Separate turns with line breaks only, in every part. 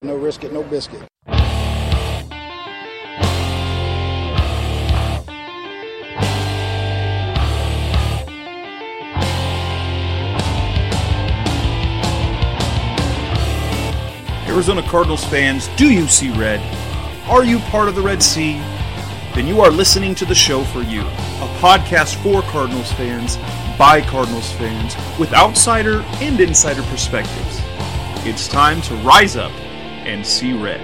No risk it, no biscuit.
Arizona Cardinals fans, do you see red? Are you part of the Red Sea? Then you are listening to the show for you. A podcast for Cardinals fans, by Cardinals fans, with outsider and insider perspectives. It's time to rise up and see red.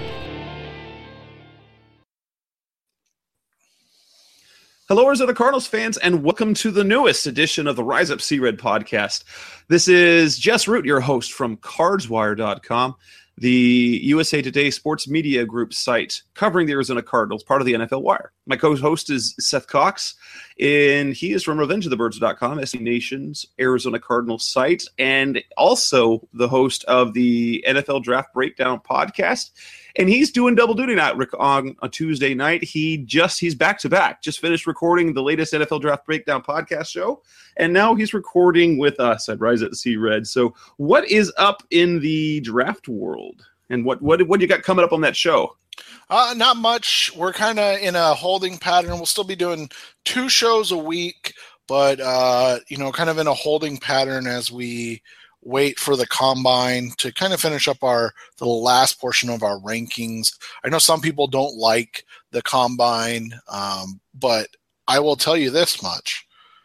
Hello, Arizona Cardinals fans, and welcome to the newest edition of the Rise Up See Red podcast. This is Jess Root, your host from CardsWire.com, the USA Today sports media group site covering the Arizona Cardinals, part of the NFL Wire. My co-host is Seth Cox, and he is from RevengeOfTheBirds.com, SC Nation's Arizona Cardinals site, and also the host of the NFL Draft Breakdown podcast. And he's doing double duty night on a Tuesday night. He's back to back. Just finished recording the latest NFL Draft Breakdown podcast show, and now he's recording with us at Rise Up See Red. So, what is up in the draft world, and what you got coming up on that show?
Not much. We're kind of in a holding pattern. We'll still be doing 2 shows a week, but kind of in a holding pattern as we wait for the combine to kind of finish up the last portion of our rankings. I know some people don't like the combine, but I will tell you this much.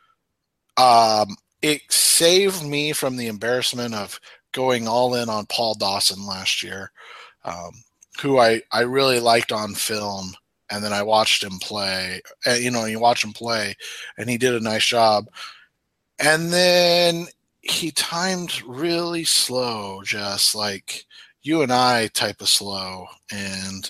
It saved me from the embarrassment of going all in on Paul Dawson last year, who I really liked on film. And then I watched him play, you watch him play, and he did a nice job. And then he timed really slow, just like you and I type of slow. And,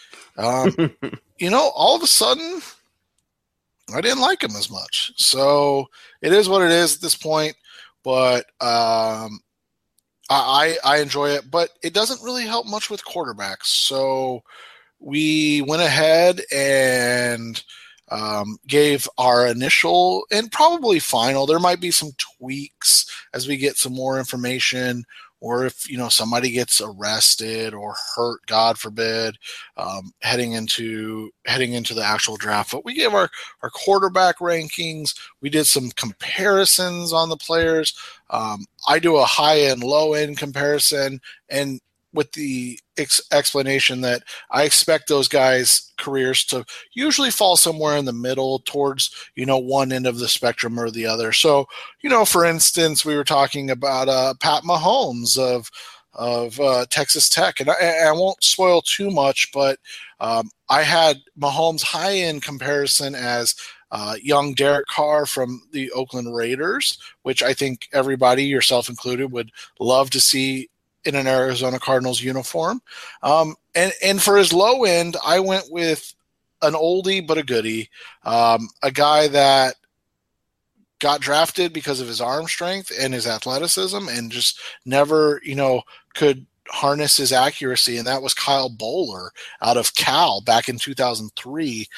all of a sudden, I didn't like him as much. So it is what it is at this point. But I enjoy it. But it doesn't really help much with quarterbacks. So we went ahead and gave our initial and probably final. There might be some tweaks as we get some more information, or if somebody gets arrested or hurt, God forbid, heading into the actual draft. But we gave our quarterback rankings. We did some comparisons on the players. I do a high end, low end comparison, and with the explanation that I expect those guys' careers to usually fall somewhere in the middle towards, one end of the spectrum or the other. So, for instance, we were talking about Pat Mahomes of Texas Tech, and I won't spoil too much, but I had Mahomes' high-end comparison as young Derek Carr from the Oakland Raiders, which I think everybody, yourself included, would love to see in an Arizona Cardinals uniform. And for his low end, I went with an oldie but a goodie, a guy that got drafted because of his arm strength and his athleticism and just never, could harness his accuracy. And that was Kyle Bowler out of Cal back in 2003.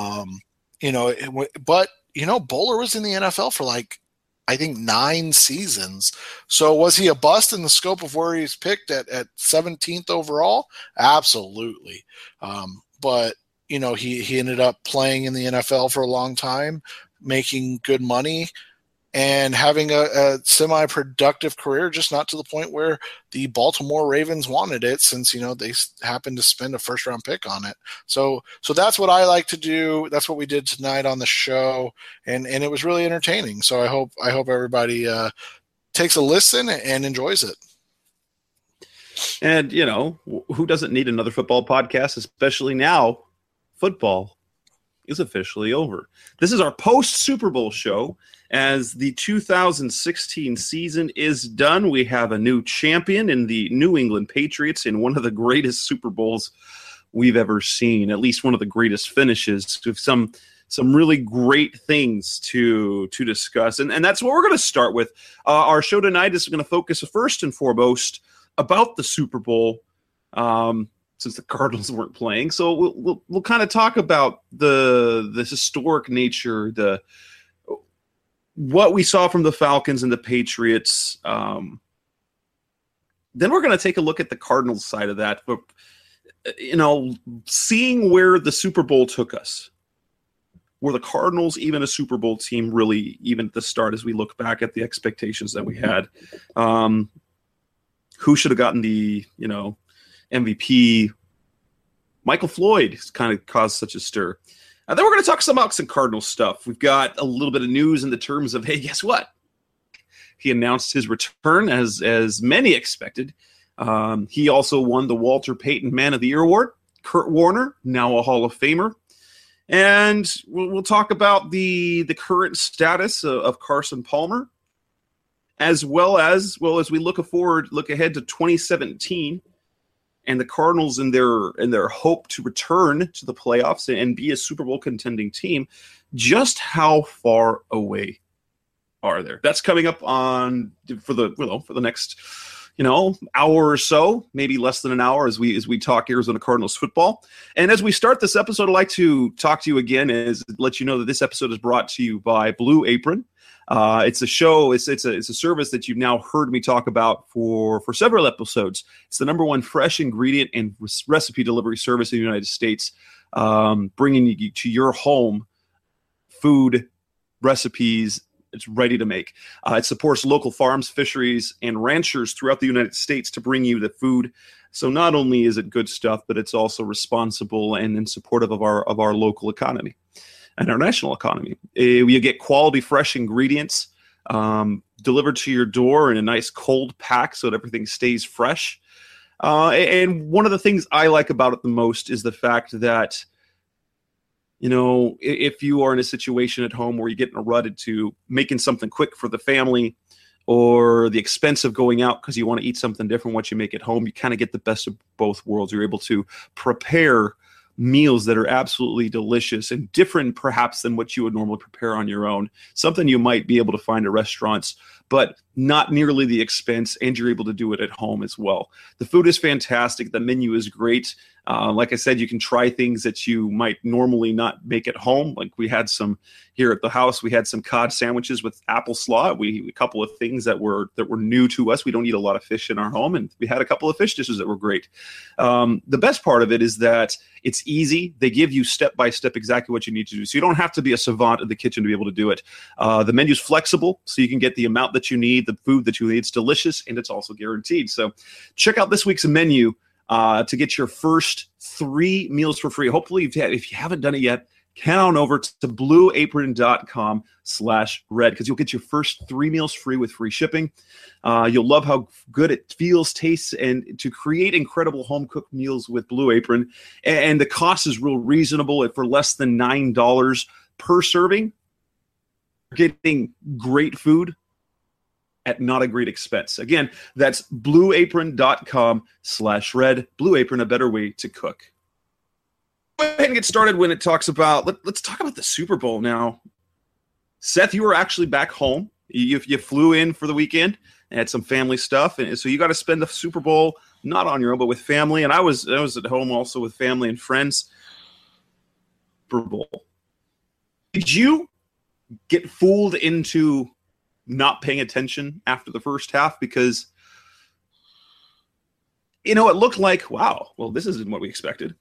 But Bowler was in the NFL for I think 9 seasons. So was he a bust in the scope of where he's picked at 17th overall? Absolutely. But he ended up playing in the NFL for a long time, making good money, and having a semi-productive career, just not to the point where the Baltimore Ravens wanted it, since they happened to spend a first-round pick on it. So that's what I like to do. That's what we did tonight on the show, and it was really entertaining. So I hope everybody takes a listen and enjoys it.
And who doesn't need another football podcast, especially now? Football is officially over. This is our post-Super Bowl show. As the 2016 season is done, we have a new champion in the New England Patriots in one of the greatest Super Bowls we've ever seen, at least one of the greatest finishes, with some really great things to discuss. And that's what we're going to start with. Our show tonight is going to focus first and foremost about the Super Bowl, since the Cardinals weren't playing. So we'll kind of talk about the historic nature, what we saw from the Falcons and the Patriots, then we're going to take a look at the Cardinals side of that. But, seeing where the Super Bowl took us, were the Cardinals even a Super Bowl team really, even at the start, as we look back at the expectations that we had? Who should have gotten the, MVP? Michael Floyd has kind of caused such a stir. And then we're going to talk about some Cardinals stuff. We've got a little bit of news in the terms of, hey, guess what? He announced his return as many expected. He also won the Walter Payton Man of the Year Award. Kurt Warner, now a Hall of Famer. And we'll talk about the current status of Carson Palmer, as as we look ahead to 2017 and the Cardinals in their hope to return to the playoffs and be a Super Bowl contending team. Just how far away are there? That's coming up for the next hour or so, maybe less than an hour, as we talk Arizona Cardinals football. And as we start this episode, I'd like to talk to you again, let you know that this episode is brought to you by Blue Apron. It's a show. It's a service that you've now heard me talk about for several episodes. It's the number one fresh ingredient and recipe delivery service in the United States, bringing you to your home food recipes. It's ready to make. It supports local farms, fisheries, and ranchers throughout the United States to bring you the food. So not only is it good stuff, but it's also responsible and supportive of our local economy and our national economy. You get quality, fresh ingredients delivered to your door in a nice cold pack so that everything stays fresh. And one of the things I like about it the most is the fact that, if you are in a situation at home where you're getting a rut into making something quick for the family, or the expense of going out because you want to eat something different once you make it home, you kind of get the best of both worlds. You're able to prepare meals that are absolutely delicious and different perhaps than what you would normally prepare on your own. Something you might be able to find at restaurants, but not nearly the expense, and you're able to do it at home as well. The food is fantastic. The menu is great. Like I said, you can try things that you might normally not make at home. Like we had some here at the house. We had some cod sandwiches with apple slaw. A couple of things that were new to us. We don't eat a lot of fish in our home, and we had a couple of fish dishes that were great. The best part of it is that it's easy. They give you step-by-step exactly what you need to do. So you don't have to be a savant in the kitchen to be able to do it. The menu's flexible, so you can get the amount that you need, the food that you need. It's delicious, and it's also guaranteed. So check out this week's menu to get your first 3 meals for free. Hopefully, if you haven't done it yet, head on over to blueapron.com/red, because you'll get your first 3 meals free with free shipping. You'll love how good it feels, tastes, and to create incredible home-cooked meals with Blue Apron. And the cost is real reasonable. For less than $9 per serving, you're getting great food at not a great expense. Again, that's blueapron.com/red. Blue Apron, a better way to cook. Go ahead and get started when it talks about, let's talk about the Super Bowl now. Seth, you were actually back home. You flew in for the weekend and had some family stuff. And so you got to spend the Super Bowl not on your own, but with family. And I was at home also with family and friends. Super Bowl. Did you get fooled into not paying attention after the first half? Because, it looked like, wow, well, this isn't what we expected.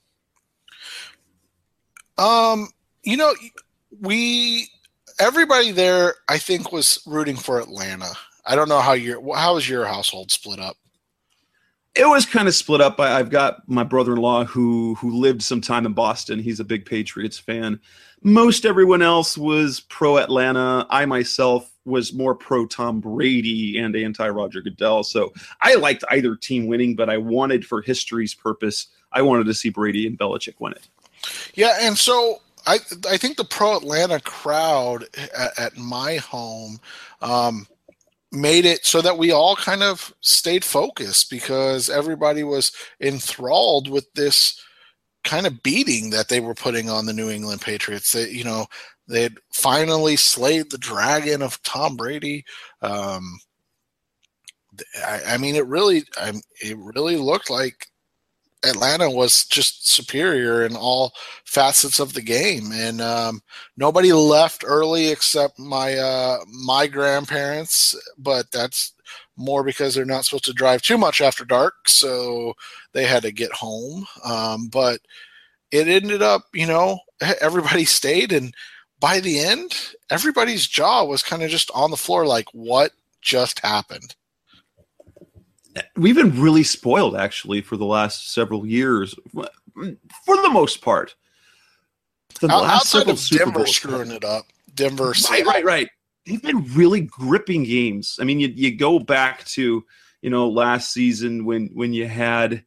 Everybody there, I think, was rooting for Atlanta. I don't know how was your household split up?
It was kind of split up. I've got my brother-in-law who lived some time in Boston. He's a big Patriots fan. Most everyone else was pro-Atlanta. I myself was more pro-Tom Brady and anti-Roger Goodell. So I liked either team winning, but I wanted, for history's purpose, I wanted to see Brady and Belichick win it.
Yeah, and so I think the pro-Atlanta crowd at my home made it so that we all kind of stayed focused, because everybody was enthralled with this kind of beating that they were putting on the New England Patriots. They'd finally slayed the dragon of Tom Brady. It really looked like Atlanta was just superior in all facets of the game, and nobody left early except my grandparents. But that's more because they're not supposed to drive too much after dark, so they had to get home. But it ended up, everybody stayed, and by the end, everybody's jaw was kind of just on the floor, like, what just happened?
We've been really spoiled, actually, for the last several years, for the most part.
The last outside of Denver screwing it up, Denver.
Right. They've been really gripping games. I mean, you go back to last season when you had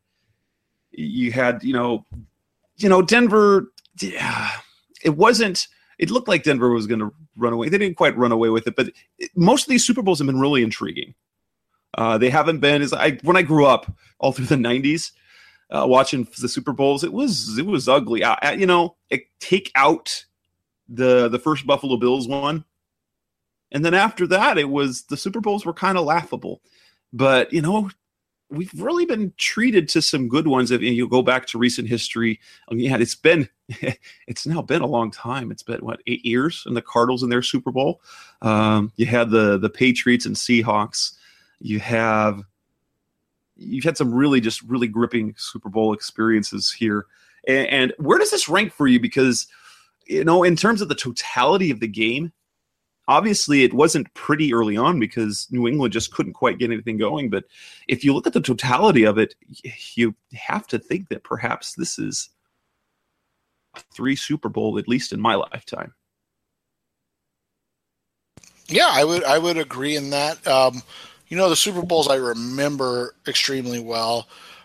Denver. Yeah, it wasn't. It looked like Denver was going to run away. They didn't quite run away with it, but most of these Super Bowls have been really intriguing. They haven't been when I grew up all through the 90s, watching the Super Bowls. It was ugly. Take out the first Buffalo Bills one, and then after that, the Super Bowls were kind of laughable. But we've really been treated to some good ones. If you go back to recent history, it's now been a long time. It's been 8 years, and the Cardinals in their Super Bowl. You had the Patriots and Seahawks. You've had some really gripping Super Bowl experiences here. And where does this rank for you? Because, in terms of the totality of the game, obviously it wasn't pretty early on because New England just couldn't quite get anything going. But if you look at the totality of it, you have to think that perhaps this is a 3 Super Bowl, at least in my lifetime.
Yeah, I would agree in that. The Super Bowls I remember extremely well.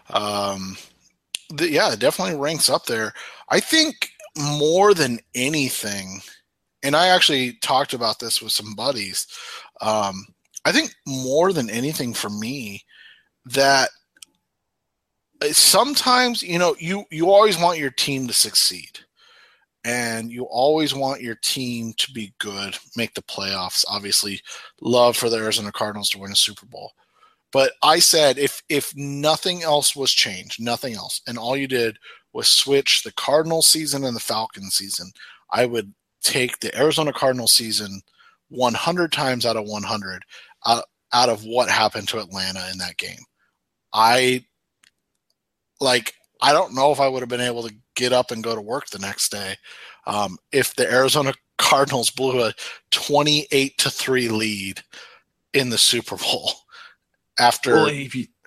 It definitely ranks up there. I think more than anything, and I actually talked about this with some buddies, I think more than anything for me, that sometimes, you always want your team to succeed. And you always want your team to be good, make the playoffs. Obviously, love for the Arizona Cardinals to win a Super Bowl. But I said if nothing else was changed, nothing else, and all you did was switch the Cardinals season and the Falcons season, I would take the Arizona Cardinals season 100 times out of 100 out of what happened to Atlanta in that game. I don't know if I would have been able to get up and go to work the next day if the Arizona Cardinals blew a 28-3 lead in the Super Bowl after.
Well,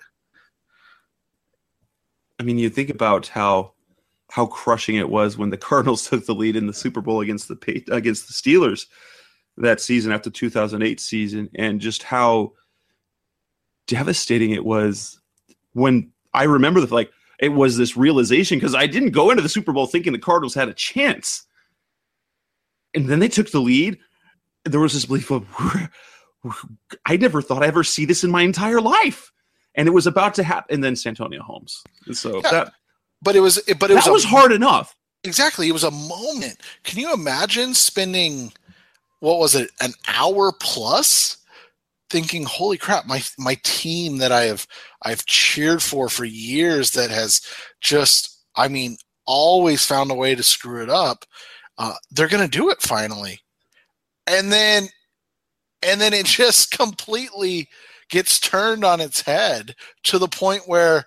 you think about how crushing it was when the Cardinals took the lead in the Super Bowl against the Steelers that season after 2008 season, and just how devastating it was when I remember it was this realization, because I didn't go into the Super Bowl thinking the Cardinals had a chance. And then they took the lead. There was this belief of, I never thought I'd ever see this in my entire life. And it was about to happen. And then Santonio Holmes. And so that was hard enough.
Exactly. It was a moment. Can you imagine spending, what was it, an hour plus thinking, holy crap, my team that I've cheered for years, that has just, always found a way to screw it up. They're going to do it finally. And then it just completely gets turned on its head to the point where,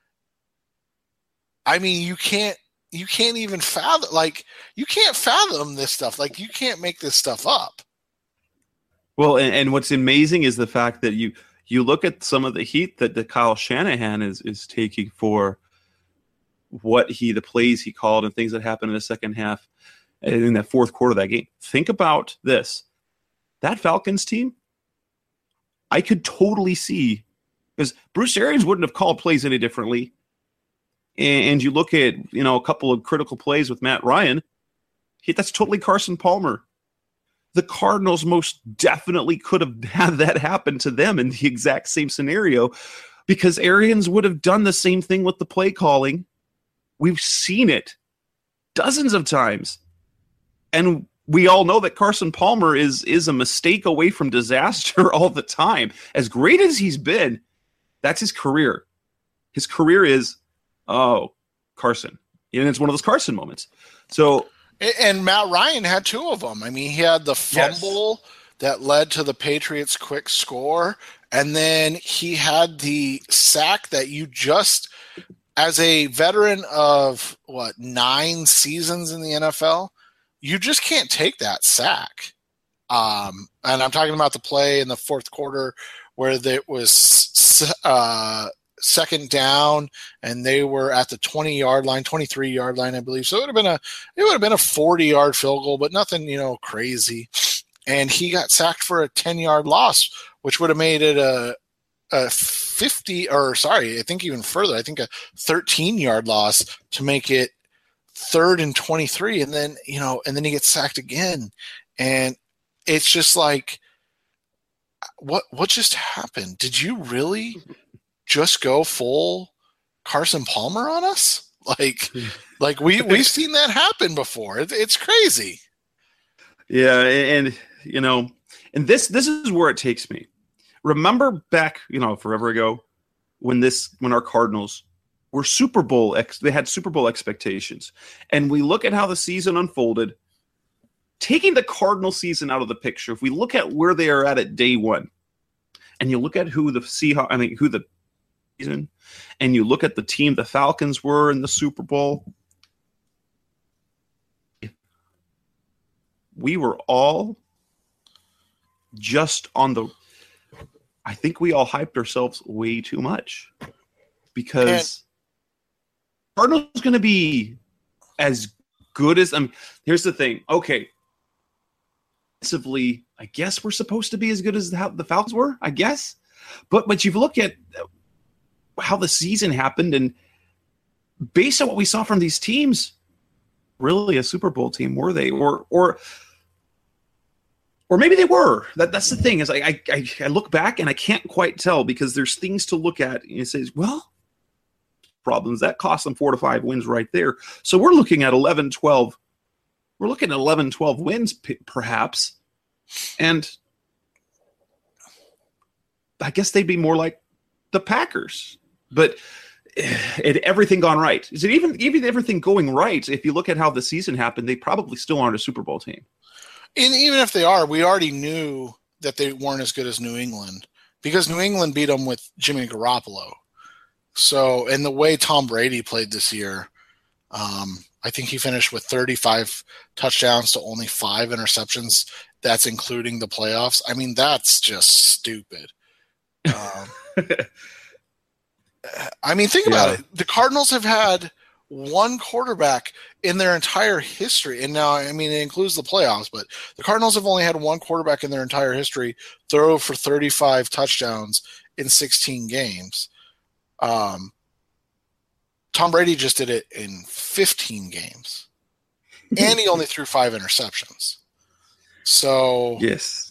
you can't even fathom, you can't fathom this stuff. You can't make this stuff up.
Well, and what's amazing is the fact that you look at some of the heat that the Kyle Shanahan is taking for the plays he called and things that happened in the second half and in that fourth quarter of that game. Think about this. That Falcons team, I could totally see, because Bruce Arians wouldn't have called plays any differently. And you look at, a couple of critical plays with Matt Ryan, that's totally Carson Palmer. The Cardinals most definitely could have had that happen to them in the exact same scenario, because Arians would have done the same thing with the play calling. We've seen it dozens of times. And we all know that Carson Palmer is a mistake away from disaster all the time. As great as he's been, that's his career. His career is oh, Carson. And it's one of those Carson moments. So,
and Matt Ryan had two of them. I mean, he had the fumble that led to the Patriots' quick score, and then he had the sack that you just, as a veteran of 9 seasons in the NFL, you just can't take that sack. And I'm talking about the play in the fourth quarter where it was second down and they were at the 20-yard line, 23-yard line, I believe. So it would have been a 40-yard field goal, but nothing, crazy. And he got sacked for a 10-yard loss, which would have made it a 50, I think even further. I think a 13-yard loss to make it 3rd and 23, and then he gets sacked again, and it's just like, what just happened? Did you really just go full Carson Palmer on us? Like we've seen that happen before. It's crazy.
Yeah, and this is where it takes me. Remember back, forever ago, when our Cardinals were Super Bowl they had Super Bowl expectations, and we look at how the season unfolded. Taking the Cardinal season out of the picture, if we look at where they are at day one, and you look at who the season, and you look at the team the Falcons were in the Super Bowl, we were all just on the. I think we all hyped ourselves way too much because Cardinals going to be as good as. Here's the thing. Okay. Offensively, I guess we're supposed to be as good as how the Falcons were, I guess. But you look at how the season happened, and based on what we saw from these teams, really a Super Bowl team, were they? Or maybe they were. That's the thing, is I look back and I can't quite tell, because there's things to look at, and it says, well, problems that cost them 4 to 5 wins right there. So we're looking at 11-12. We're looking at 11-12 wins, perhaps, and I guess they'd be more like the Packers. But everything gone right. Is it even everything going right? If you look at how the season happened, they probably still aren't a Super Bowl team.
And even if they are, we already knew that they weren't as good as New England, because New England beat them with Jimmy Garoppolo. So, and the way Tom Brady played this year, I think he finished with 35 touchdowns to only 5 interceptions. That's including the playoffs. I mean, that's just stupid. I mean, think about it. The Cardinals have had one quarterback in their entire history. And now, I mean, it includes the playoffs, but the Cardinals have only had one quarterback in their entire history throw for 35 touchdowns in 16 games. Tom Brady just did it in 15 games, and he only threw 5 interceptions. So
yes,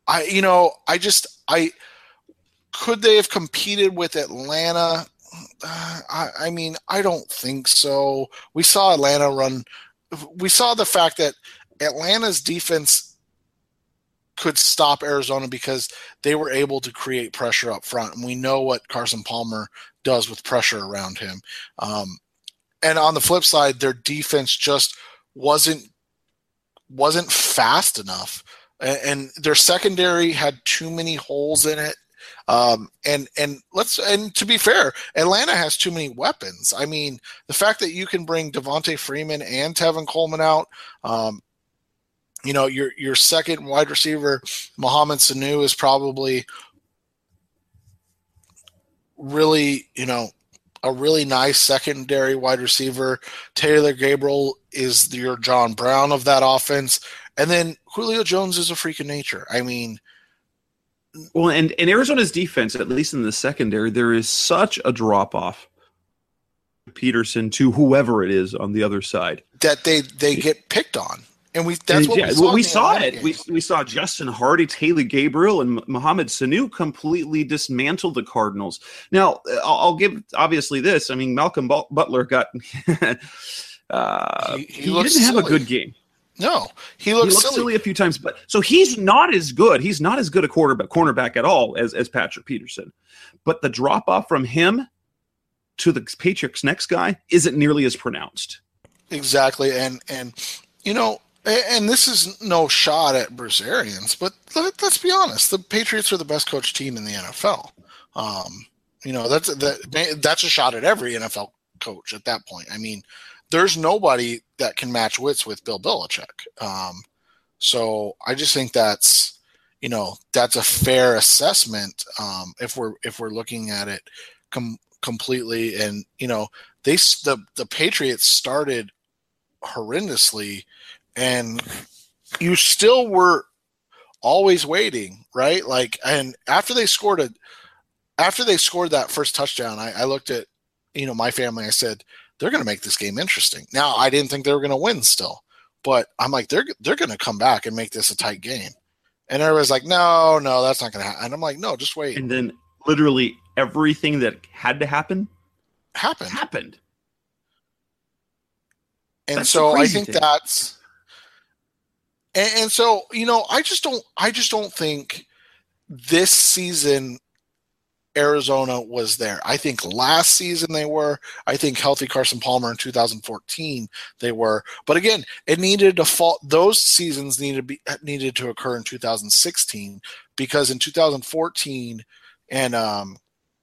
could they have competed with Atlanta? I mean, I don't think so. We saw Atlanta run. We saw the fact that Atlanta's defense could stop Arizona because they were able to create pressure up front. And we know what Carson Palmer does with pressure around him. And on the flip side, their defense just wasn't fast enough. And their secondary had too many holes in it. And to be fair, Atlanta has too many weapons. I mean, the fact that you can bring Devontae Freeman and Tevin Coleman out, your second wide receiver, Mohamed Sanu, is probably really, a really nice secondary wide receiver. Taylor Gabriel is your John Brown of that offense. And then Julio Jones is a freak of nature. I mean,
well, and in Arizona's defense, at least in the secondary, there is such a drop-off Peterson to whoever it is on the other side
that they get picked on. And we saw
it. We saw Justin Hardy, Taylor Gabriel, and Mohamed Sanu completely dismantle the Cardinals. Now, I'll give obviously this. I mean, Malcolm Butler got he didn't have a good game.
No, he looked
silly a few times, but so he's not as good. He's not as good a cornerback at all as Patrick Peterson. But the drop off from him to the Patriots' next guy isn't nearly as pronounced.
Exactly. And you know, and this is no shot at Bruce Arians, but let's be honest, the Patriots are the best coach team in the NFL. You know, that's a shot at every NFL coach at that point. I mean, there's nobody that can match wits with Bill Belichick. So I just think that's a fair assessment if we're looking at it completely. And you know, the Patriots started horrendously, and you still were always waiting, right? Like, and after they scored that first touchdown, I looked at, you know, my family. I said, they're going to make this game interesting. Now, I didn't think they were going to win still, but I'm like, they're going to come back and make this a tight game. And everybody's like, no, that's not going to happen. And I'm like, no, just wait.
And then literally everything that had to happen happened.
And that's so I think that's, and so, you know, I just don't think this season Arizona was there. I think last season they were. I think healthy Carson Palmer in 2014 they were. But again, it needed to fall. Those seasons needed to occur in 2016, because in 2014 and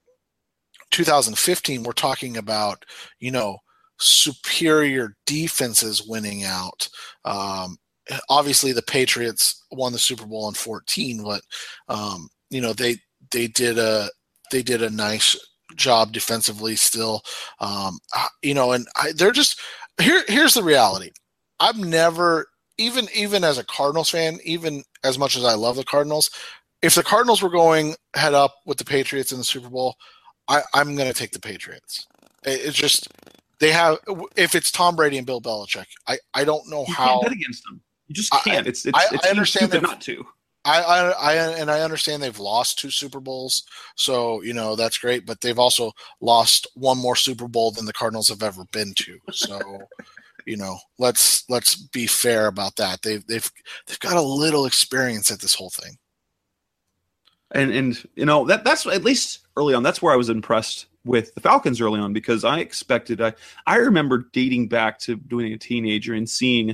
2015 we're talking about, you know, superior defenses winning out. Obviously, the Patriots won the Super Bowl in 14, but you know, they did a nice job defensively still. You know, and they're just here's the reality. I've never, even as a Cardinals fan, even as much as I love the Cardinals, if the Cardinals were going head up with the Patriots in the Super Bowl, I'm going to take the Patriots. It's just they have. If it's Tom Brady and Bill Belichick, I don't know
you
how.
Can't bet against them. You just can't.
I understand
stupid not to.
I understand they've lost 2 Super Bowls, so you know that's great. But they've also lost one more Super Bowl than the Cardinals have ever been to. So, you know, let's be fair about that. They've got a little experience at this whole thing.
And you know, that's at least early on. That's where I was impressed with the Falcons early on, because I expected. I remember dating back to being a teenager and seeing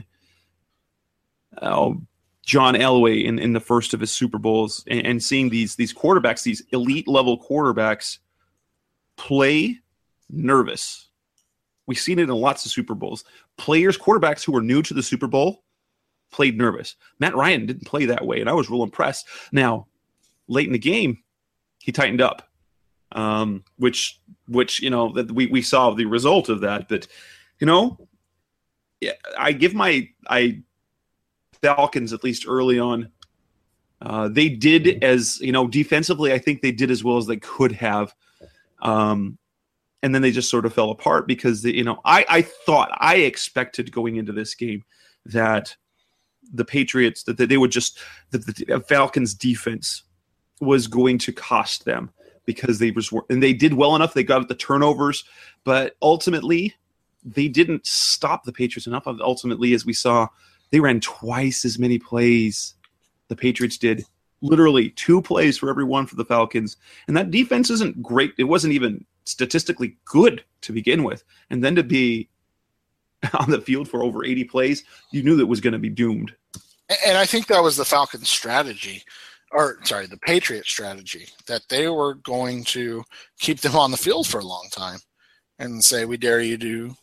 John Elway in the first of his Super Bowls, and seeing these quarterbacks, these elite level quarterbacks, play nervous. We've seen it in lots of Super Bowls. Quarterbacks who were new to the Super Bowl played nervous. Matt Ryan didn't play that way, and I was real impressed. Now, late in the game, he tightened up, which you know, that we saw the result of that. But you know, yeah, I give my Falcons, at least early on, they did, as you know, defensively, I think they did as well as they could have, and then they just sort of fell apart because you know, I expected going into this game that the Patriots, that they would just, the Falcons defense was going to cost them, because and they did well enough. They got the turnovers, but ultimately they didn't stop the Patriots enough. Ultimately, as we saw, they ran twice as many plays. The Patriots did, literally 2 plays for every one for the Falcons. And that defense isn't great. It wasn't even statistically good to begin with. And then to be on the field for over 80 plays, you knew that it was going to be doomed.
And I think that was the Falcons' strategy. The Patriots' strategy, that they were going to keep them on the field for a long time and say, we dare you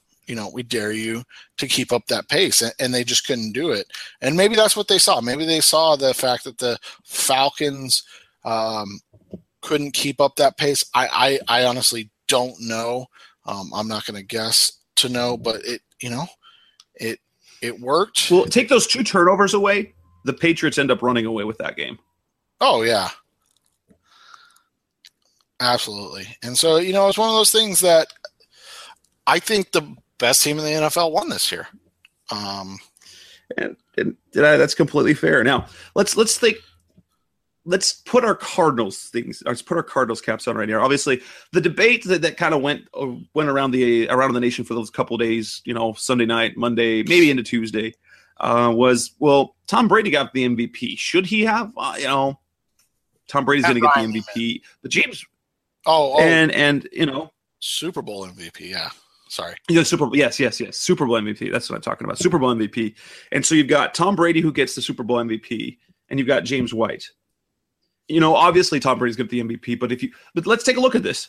to keep up that pace. And they just couldn't do it. And maybe that's what they saw. Maybe they saw the fact that the Falcons couldn't keep up that pace. I honestly don't know. I'm not going to guess to know, but it worked.
Well, take those 2 turnovers away, the Patriots end up running away with that game.
Oh, yeah. Absolutely. And so, you know, it's one of those things that I think the best team in the NFL won this year.
And that's completely fair. Now, let's put our Cardinals caps on right here. Obviously, the debate that kind of went around the nation for those couple of days, you know, Sunday night, Monday, maybe into Tuesday, was, well, Tom Brady got the MVP. Should he have? You know, Tom Brady's going to get the MVP. But James, and you know,
Super Bowl MVP, yeah. Sorry.
Yes. Super Bowl MVP. That's what I'm talking about. Super Bowl MVP. And so you've got Tom Brady who gets the Super Bowl MVP, and you've got James White. Obviously Tom Brady's going to get the MVP, but let's take a look at this.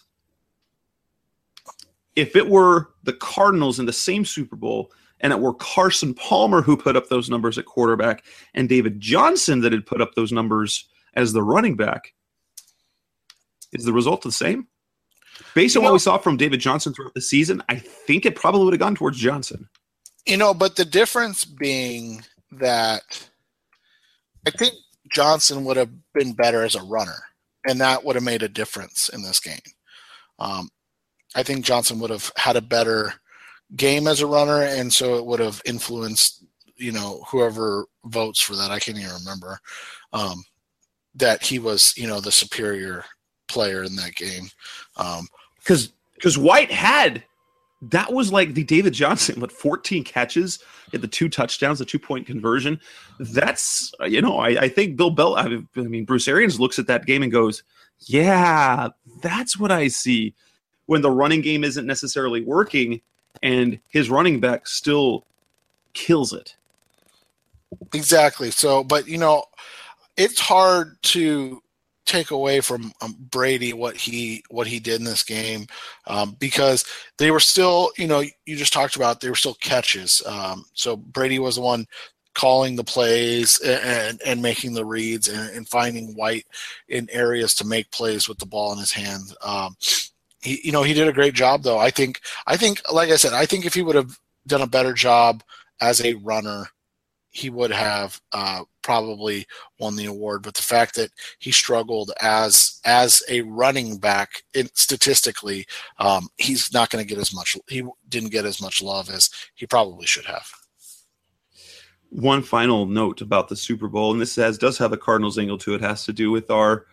If it were the Cardinals in the same Super Bowl, and it were Carson Palmer who put up those numbers at quarterback, and David Johnson that had put up those numbers as the running back, is the result the same? Based on what we saw from David Johnson throughout the season, I think it probably would have gone towards Johnson.
But the difference being that I think Johnson would have been better as a runner, and that would have made a difference in this game. I think Johnson would have had a better game as a runner, and so it would have influenced, whoever votes for that. I can't even remember that he was, the superior player in that game.
Because White that was like the David Johnson, 14 catches, he had the 2 touchdowns, the 2-point conversion. That's, I think Bruce Arians looks at that game and goes, yeah, that's what I see when the running game isn't necessarily working and his running back still kills it.
Exactly. So, but, it's hard to take away from Brady what he did in this game because they were still, you just talked about, they were still catches. So Brady was the one calling the plays and making the reads and finding White in areas to make plays with the ball in his hand. He did a great job though. I think, like I said, I think if he would have done a better job as a runner, he would have probably won the award. But the fact that he struggled as a running back, statistically, he's not going to get as much. He didn't get as much love as he probably should have.
One final note about the Super Bowl, and this does have a Cardinals angle to it, has to do with our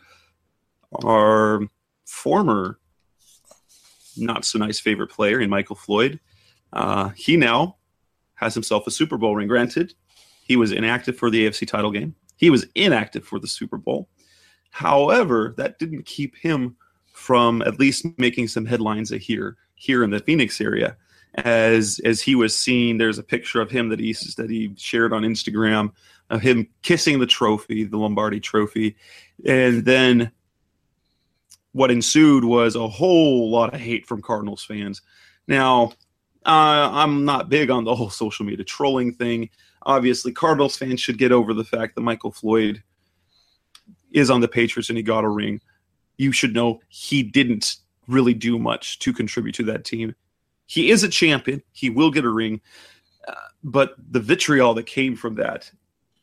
former not so nice favorite player in Michael Floyd. He now has himself a Super Bowl ring. Granted, he was inactive for the AFC title game. He was inactive for the Super Bowl. However, that didn't keep him from at least making some headlines here in the Phoenix area. As he was seen, there's a picture of him that he shared on Instagram of him kissing the trophy, the Lombardi trophy. And then what ensued was a whole lot of hate from Cardinals fans. Now, I'm not big on the whole social media trolling thing. Obviously, Cardinals fans should get over the fact that Michael Floyd is on the Patriots and he got a ring. You should know he didn't really do much to contribute to that team. He is a champion. He will get a ring. But the vitriol that came from that,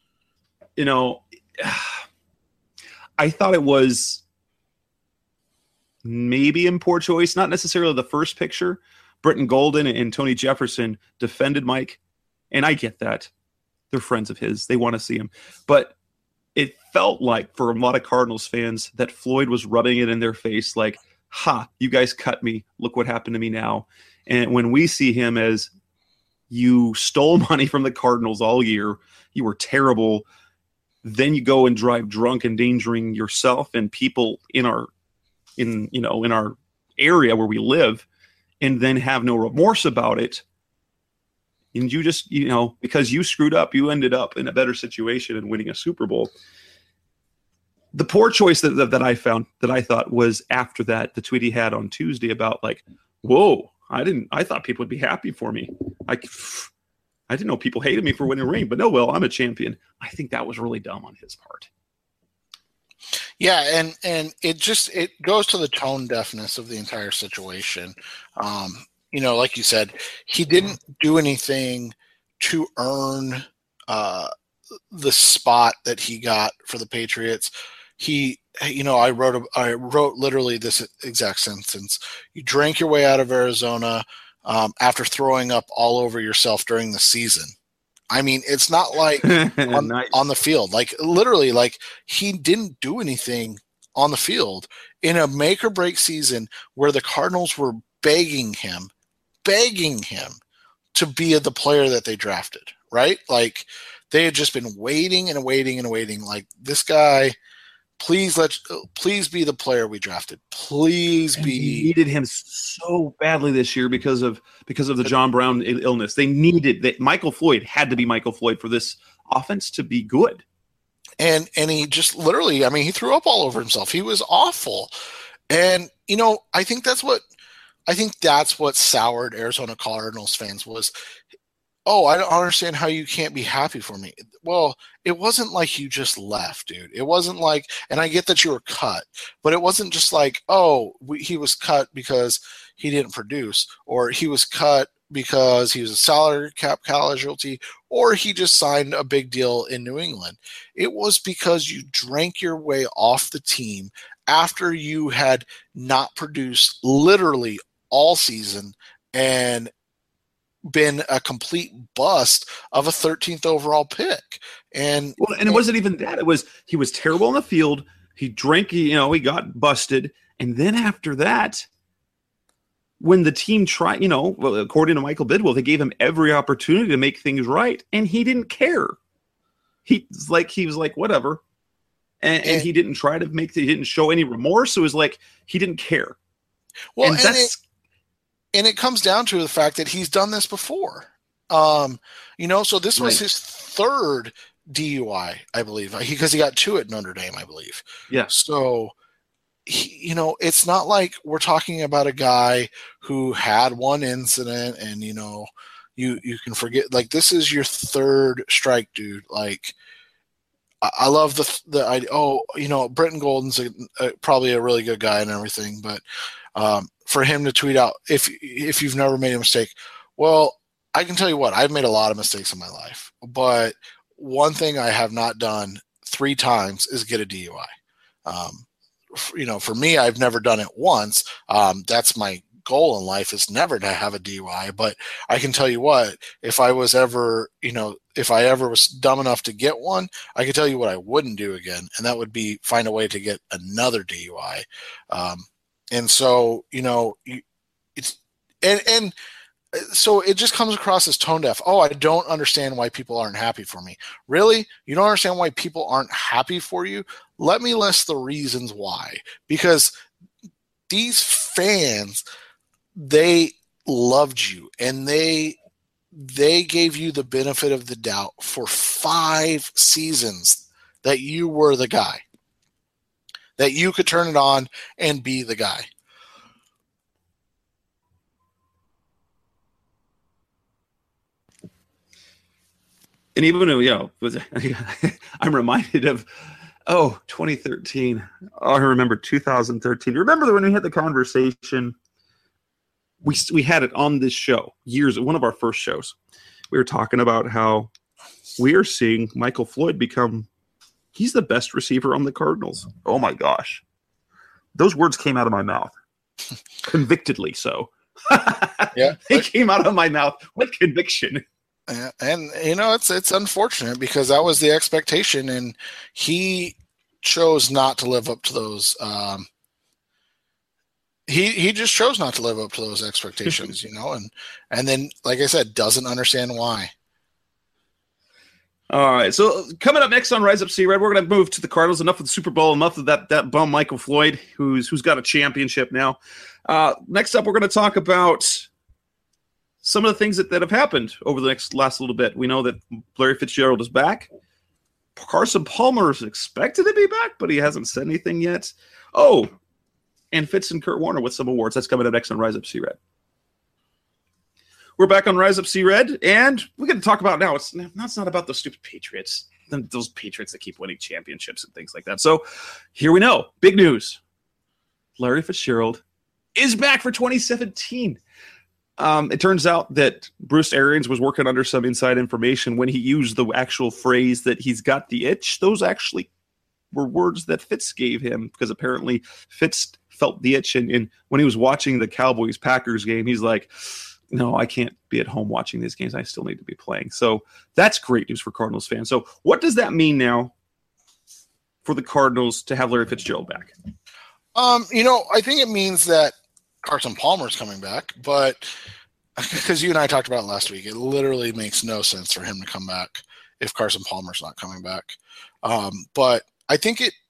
I thought it was maybe in poor choice, not necessarily the first picture. Britton Golden and Tony Jefferson defended Mike, and I get that. They're friends of his. They want to see him. But it felt like, for a lot of Cardinals fans, that Floyd was rubbing it in their face like, ha, you guys cut me. Look what happened to me now. And when we see him as, you stole money from the Cardinals all year, you were terrible, then you go and drive drunk, endangering yourself and people in our area where we live, and then have no remorse about it. And you just, because you screwed up, you ended up in a better situation and winning a Super Bowl. The poor choice that I found, that I thought was after that, the tweet he had on Tuesday about like, whoa, I thought people would be happy for me. I didn't know people hated me for winning a ring, but no, well, I'm a champion. I think that was really dumb on his part.
Yeah, and it goes to the tone deafness of the entire situation. Like you said, he didn't do anything to earn the spot that he got for the Patriots. I wrote literally this exact sentence. You drank your way out of Arizona after throwing up all over yourself during the season. I mean, it's not like
nice.
on the field. Like, literally, like, he didn't do anything on the field in a make or break season where the Cardinals were begging him to be the player that they drafted, right? Like, they had just been waiting and waiting and waiting. Like, this guy please be the player we drafted. Please
and
be.
They needed him so badly this year because of the John Brown illness. They needed that. Michael Floyd had to be Michael Floyd for this offense to be good.
And he just literally, I mean, he threw up all over himself. He was awful. And, I think that's what soured Arizona Cardinals fans was, oh, I don't understand how you can't be happy for me. Well, it wasn't like you just left, dude. It wasn't like, and I get that you were cut, but it wasn't just like, oh, he was cut because he didn't produce, or he was cut because he was a salary cap casualty, or he just signed a big deal in New England. It was because you drank your way off the team after you had not produced literally all season and been a complete bust of a 13th overall pick. And
it wasn't even that. It was he was terrible on the field. He drank, he got busted. And then after that, when the team tried, according to Michael Bidwell, they gave him every opportunity to make things right, and he didn't care. He was like, whatever. And he didn't try to he didn't show any remorse. It was like he didn't care.
Well, and it comes down to the fact that he's done this before. So this was his third DUI, I believe, because he got 2 at Notre Dame, I believe.
Yeah.
So, it's not like we're talking about a guy who had one incident and, you can forget. Like, this is your third strike, dude. Like, I love Britton Golden's probably a really good guy and everything, but for him to tweet out, if you've never made a mistake, well, I can tell you what, I've made a lot of mistakes in my life, but one thing I have not done 3 times is get a DUI. For me, I've never done it once. That's my goal in life, is never to have a DUI. But I can tell you what, if I ever was dumb enough to get one, I can tell you what I wouldn't do again, and that would be find a way to get another DUI. And so, so it just comes across as tone deaf. Oh, I don't understand why people aren't happy for me. Really? You don't understand why people aren't happy for you? Let me list the reasons why. Because these fans, they loved you, and they gave you the benefit of the doubt for 5 seasons that you were the guy, that you could turn it on and be the guy.
And even I'm reminded of 2013. Oh, I remember 2013. Remember when we had the conversation? We had it on this show one of our first shows. We were talking about how we are seeing Michael Floyd he's the best receiver on the Cardinals. Oh my gosh. Those words came out of my mouth. Convictedly so.
Yeah.
They came out of my mouth with conviction.
And it's unfortunate because that was the expectation, and he chose not to live up to those. He just chose not to live up to those expectations, and then, like I said, doesn't understand why.
All right, so coming up next on Rise Up C-Red, we're going to move to the Cardinals. Enough of the Super Bowl, enough of that bum Michael Floyd, who's got a championship now. Next up, we're going to talk about some of the things that have happened over the last little bit. We know that Larry Fitzgerald is back. Carson Palmer is expected to be back, but he hasn't said anything yet. Oh, and Fitz and Kurt Warner with some awards. That's coming up next on Rise Up C-Red. We're back on Rise Up C-Red, and we're going to talk about now. It's not about those stupid Patriots, those Patriots that keep winning championships and things like that. So here we know. Big news. Larry Fitzgerald is back for 2017. It turns out that Bruce Arians was working under some inside information when he used the actual phrase that he's got the itch. Those actually were words that Fitz gave him, because apparently Fitz felt the itch. And when he was watching the Cowboys-Packers game, he's like, no, I can't be at home watching these games. I still need to be playing. So that's great news for Cardinals fans. So what does that mean now for the Cardinals to have Larry Fitzgerald back?
I think it means that Carson Palmer's coming back, but because you and I talked about it last week, it literally makes no sense for him to come back if Carson Palmer's not coming back. But I think it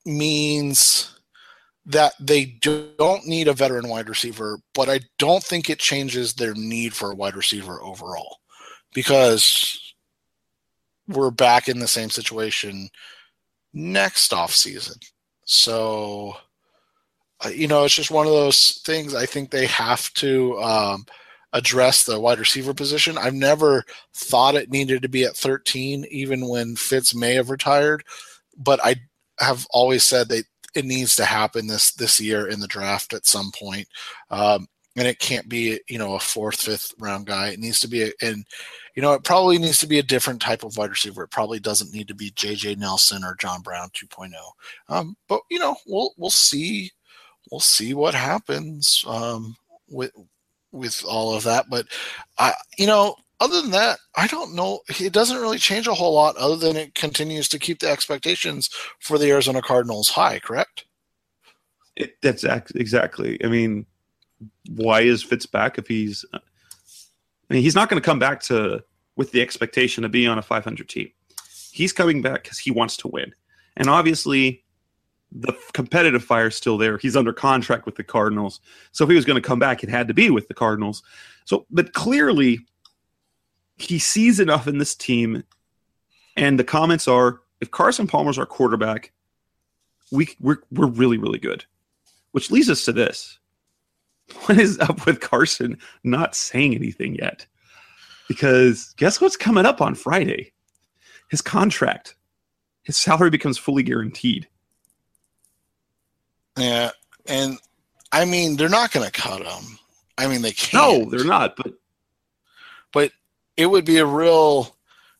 means that they don't need a veteran wide receiver, but I don't think it changes their need for a wide receiver overall, because we're back in the same situation next offseason. So, it's just one of those things. I think they have to address the wide receiver position. I've never thought it needed to be at 13, even when Fitz may have retired, but I have always said that it needs to happen this year in the draft at some point. And it can't be, a fourth, fifth round guy. It needs to be, it probably needs to be a different type of wide receiver. It probably doesn't need to be JJ Nelson or John Brown 2.0. But we'll see. We'll see what happens with all of that. But other than that, I don't know. It doesn't really change a whole lot, other than it continues to keep the expectations for the Arizona Cardinals high. Correct?
That's exactly. I mean, why is Fitz back if he's? He's not going to come back with the expectation of being on a 500 team. He's coming back because he wants to win, and obviously, the competitive fire is still there. He's under contract with the Cardinals, so if he was going to come back, it had to be with the Cardinals. So, but clearly, he sees enough in this team, and the comments are: if Carson Palmer's our quarterback, we're really, really good. Which leads us to this. What is up with Carson not saying anything yet? Because guess what's coming up on Friday? His contract. His salary becomes fully guaranteed.
Yeah, and I mean, they're not going to cut him. I mean, they can't.
No, they're not.
But it would be a real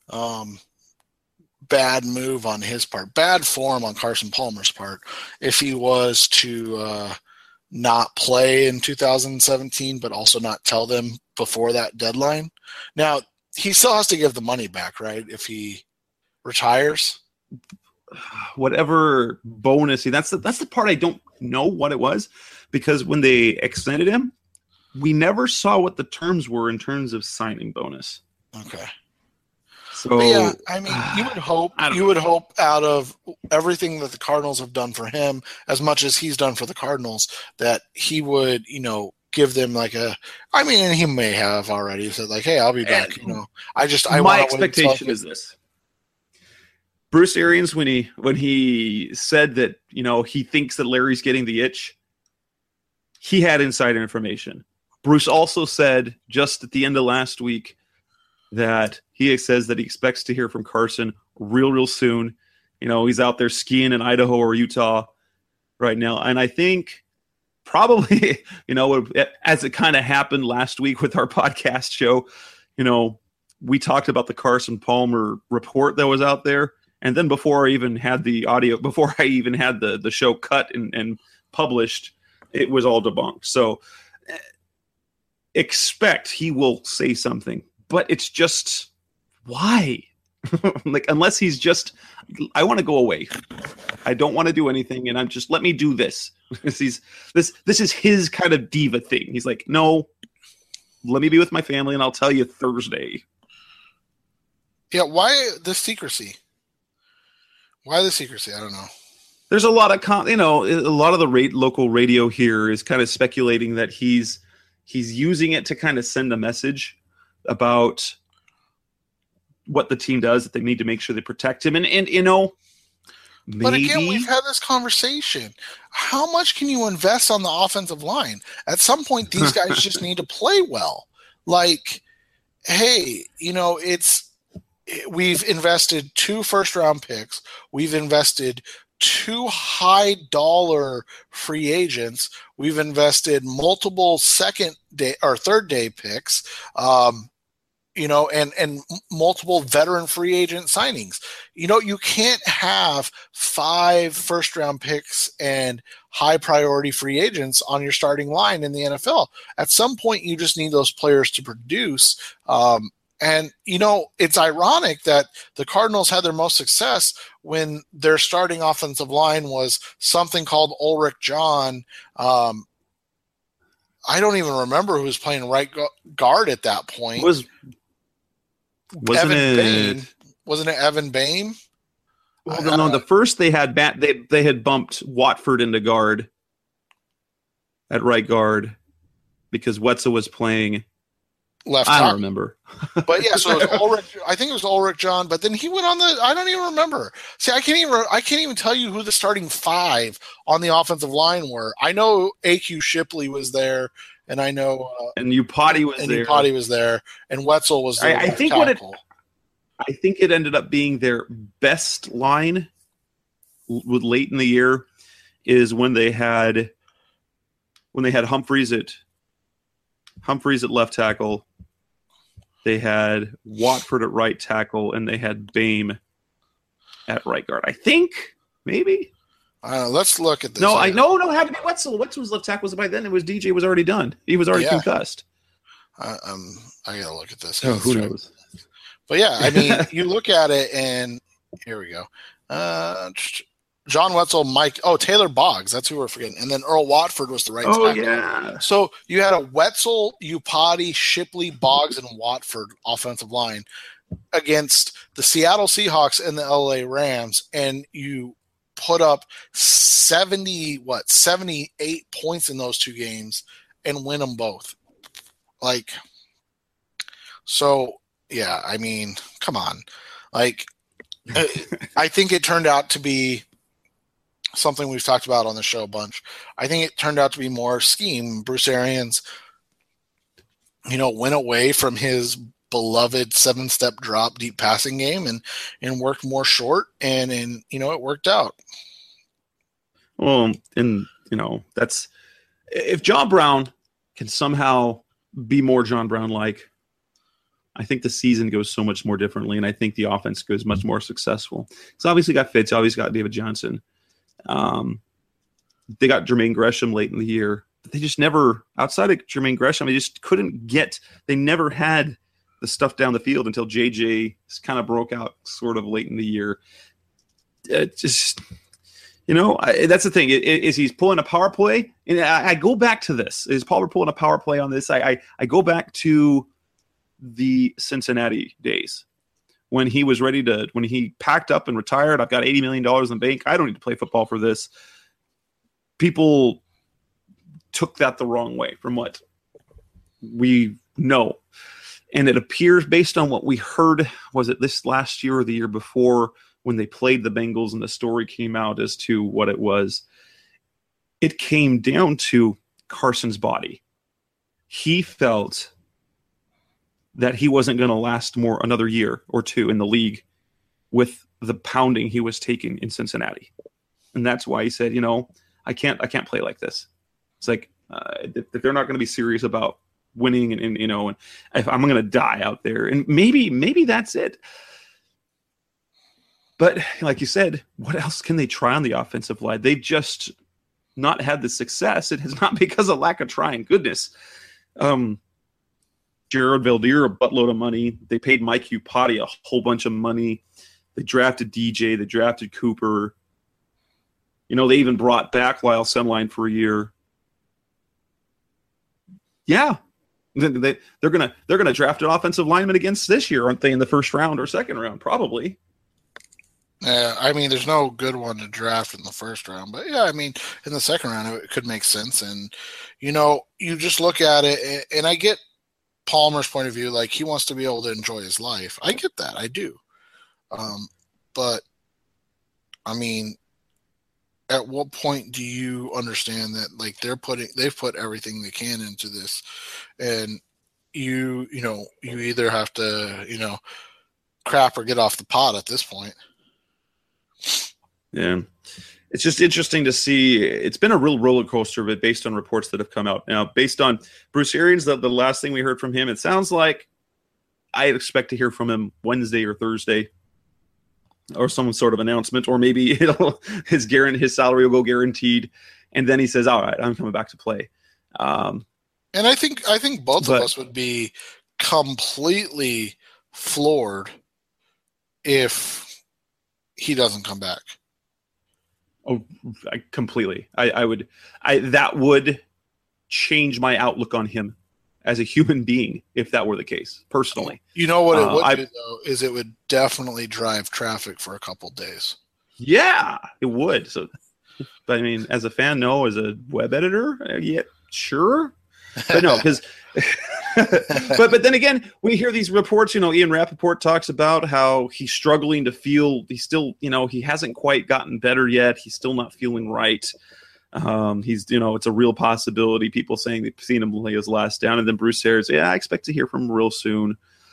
bad move on his part, bad form on Carson Palmer's part, if he was to not play in 2017, but also not tell them before that deadline. Now, he still has to give the money back, right, if he retires?
Whatever bonus, that's the part I don't know what it was, because when they extended him, we never saw what the terms were in terms of signing bonus.
Okay.
So
but yeah, I mean, you would hope out of everything that the Cardinals have done for him, as much as he's done for the Cardinals, that he would, give them and he may have already said hey, I'll be back.
My expectation is this. Bruce Arians, when he said that, he thinks that Larry's getting the itch, he had insider information. Bruce also said just at the end of last week that he says that he expects to hear from Carson real soon. He's out there skiing in Idaho or Utah right now. And I think probably, as it kind of happened last week with our podcast show, we talked about the Carson Palmer report that was out there. And then before I even had the audio, before I even had the show cut and published, it was all debunked. So expect he will say something, but it's just why? Unless he's just, I want to go away. I don't want to do anything, and I'm just, let me do this. This is his kind of diva thing. He's like, no, let me be with my family, and I'll tell you Thursday.
Yeah, why the secrecy? Why the secrecy? I don't know.
There's a lot of a lot of the local radio here is kind of speculating that he's using it to kind of send a message about what the team does, that they need to make sure they protect him. And maybe.
But again, we've had this conversation. How much can you invest on the offensive line? At some point, these guys just need to play well. Hey, we've invested 2 first-round picks. We've invested 2 high-dollar free agents. We've invested multiple second-day or third-day picks, and multiple veteran free agent signings. You can't have 5 first-round picks and high-priority free agents on your starting line in the NFL. At some point, you just need those players to produce. And, it's ironic that the Cardinals had their most success when their starting offensive line was something called Ulrich John. I don't even remember who was playing right guard at that point.
Wasn't
Evan
it
Bain? Wasn't it Evan Bain?
Well, no, the first they had they had bumped Watford into guard at right guard because Wetzel was playing
left.
I don't remember.
But yeah, so it was Ulrich, I think it was Ulrich John, but then he went on I don't even remember. See, I can't even tell you who the starting 5 on the offensive line were. I know AQ Shipley was there, and I know
and Upati was there.
Upati was there, and Wetzel was there.
I think I think it ended up being their best line with late in the year is when they had Humphreys at left tackle. They had Watford at right tackle, and they had Bame at right guard. I think, maybe.
Let's look at this.
No, it had to be Wetzel. Wetzel's left tackle was by then. It was DJ was already done. He was already concussed.
I gotta look at this.
Oh, who knows?
But yeah, I mean, you look at it, and here we go. John Wetzel, Taylor Boggs. That's who we're forgetting. And then Earl Watford was the right tackle. Oh, yeah. So you had a Wetzel, Upati, Shipley, Boggs, and Watford offensive line against the Seattle Seahawks and the LA Rams, and you put up 78 points in those 2 games and win them both. Yeah, I mean, come on. I think it turned out to be something we've talked about on the show a bunch. I think it turned out to be more scheme. Bruce Arians, went away from his beloved 7-step drop deep passing game and worked more short, and it worked out.
Well, and that's if John Brown can somehow be more John Brown-like, I think the season goes so much more differently, and I think the offense goes much more successful. It's obviously got Fitz, obviously got David Johnson. They got Jermaine Gresham late in the year, but they just never, outside of Jermaine Gresham, they never had the stuff down the field until JJ kind of broke out sort of late in the year. That's the thing. Is he's pulling a power play? And I go back to this. Is Palmer pulling a power play on this? I go back to the Cincinnati days when he packed up and retired. I've got $80 million in the bank. I don't need to play football for this. People took that the wrong way from what we know. And it appears, based on what we heard, was it this last year or the year before, when they played the Bengals and the story came out as to what it was, it came down to Carson's body. He felt that he wasn't going to last another year or 2 in the league with the pounding he was taking in Cincinnati. And that's why he said, I can't play like this. It's like, if they're not going to be serious about winning and if I'm going to die out there, and maybe that's it. But like you said, what else can they try on the offensive line? They've just not had the success. It has not because of lack of trying. Goodness. Jared Valdir, a buttload of money. They paid Mike Upati a whole bunch of money. They drafted DJ. They drafted Cooper. They even brought back Lyle Semline for a year. Yeah, they're gonna draft an offensive lineman against this year, aren't they? In the first round or second round, probably.
Yeah, I mean, there's no good one to draft in the first round, but yeah, I mean, in the second round, it could make sense. And you just look at it, and I get Palmer's point of view, like he wants to be able to enjoy his life. I get that, I do. But I mean, at what point do you understand that they've put everything they can into this, and you either have to crap or get off the pot at this point.
Yeah. It's just interesting to see. It's been a real roller coaster of it based on reports that have come out. Now, based on Bruce Arians, the last thing we heard from him, it sounds like I expect to hear from him Wednesday or Thursday or some sort of announcement, or maybe his salary will go guaranteed. And then he says, all right, I'm coming back to play.
And I think both of us would be completely floored if he doesn't come back.
Oh, completely. That would change my outlook on him as a human being if that were the case, personally.
You know what it would do, though, is it would definitely drive traffic for a couple days.
Yeah, it would. So, but I mean, as a fan, no. As a web editor, yeah, sure. But no, because but then again, we hear these reports. Ian Rappaport talks about how he's struggling to feel. He's still, he hasn't quite gotten better yet. He's still not feeling right. He's, it's a real possibility. People saying they've seen him lay his last down, and then Bruce Arians, I expect to hear from him real soon.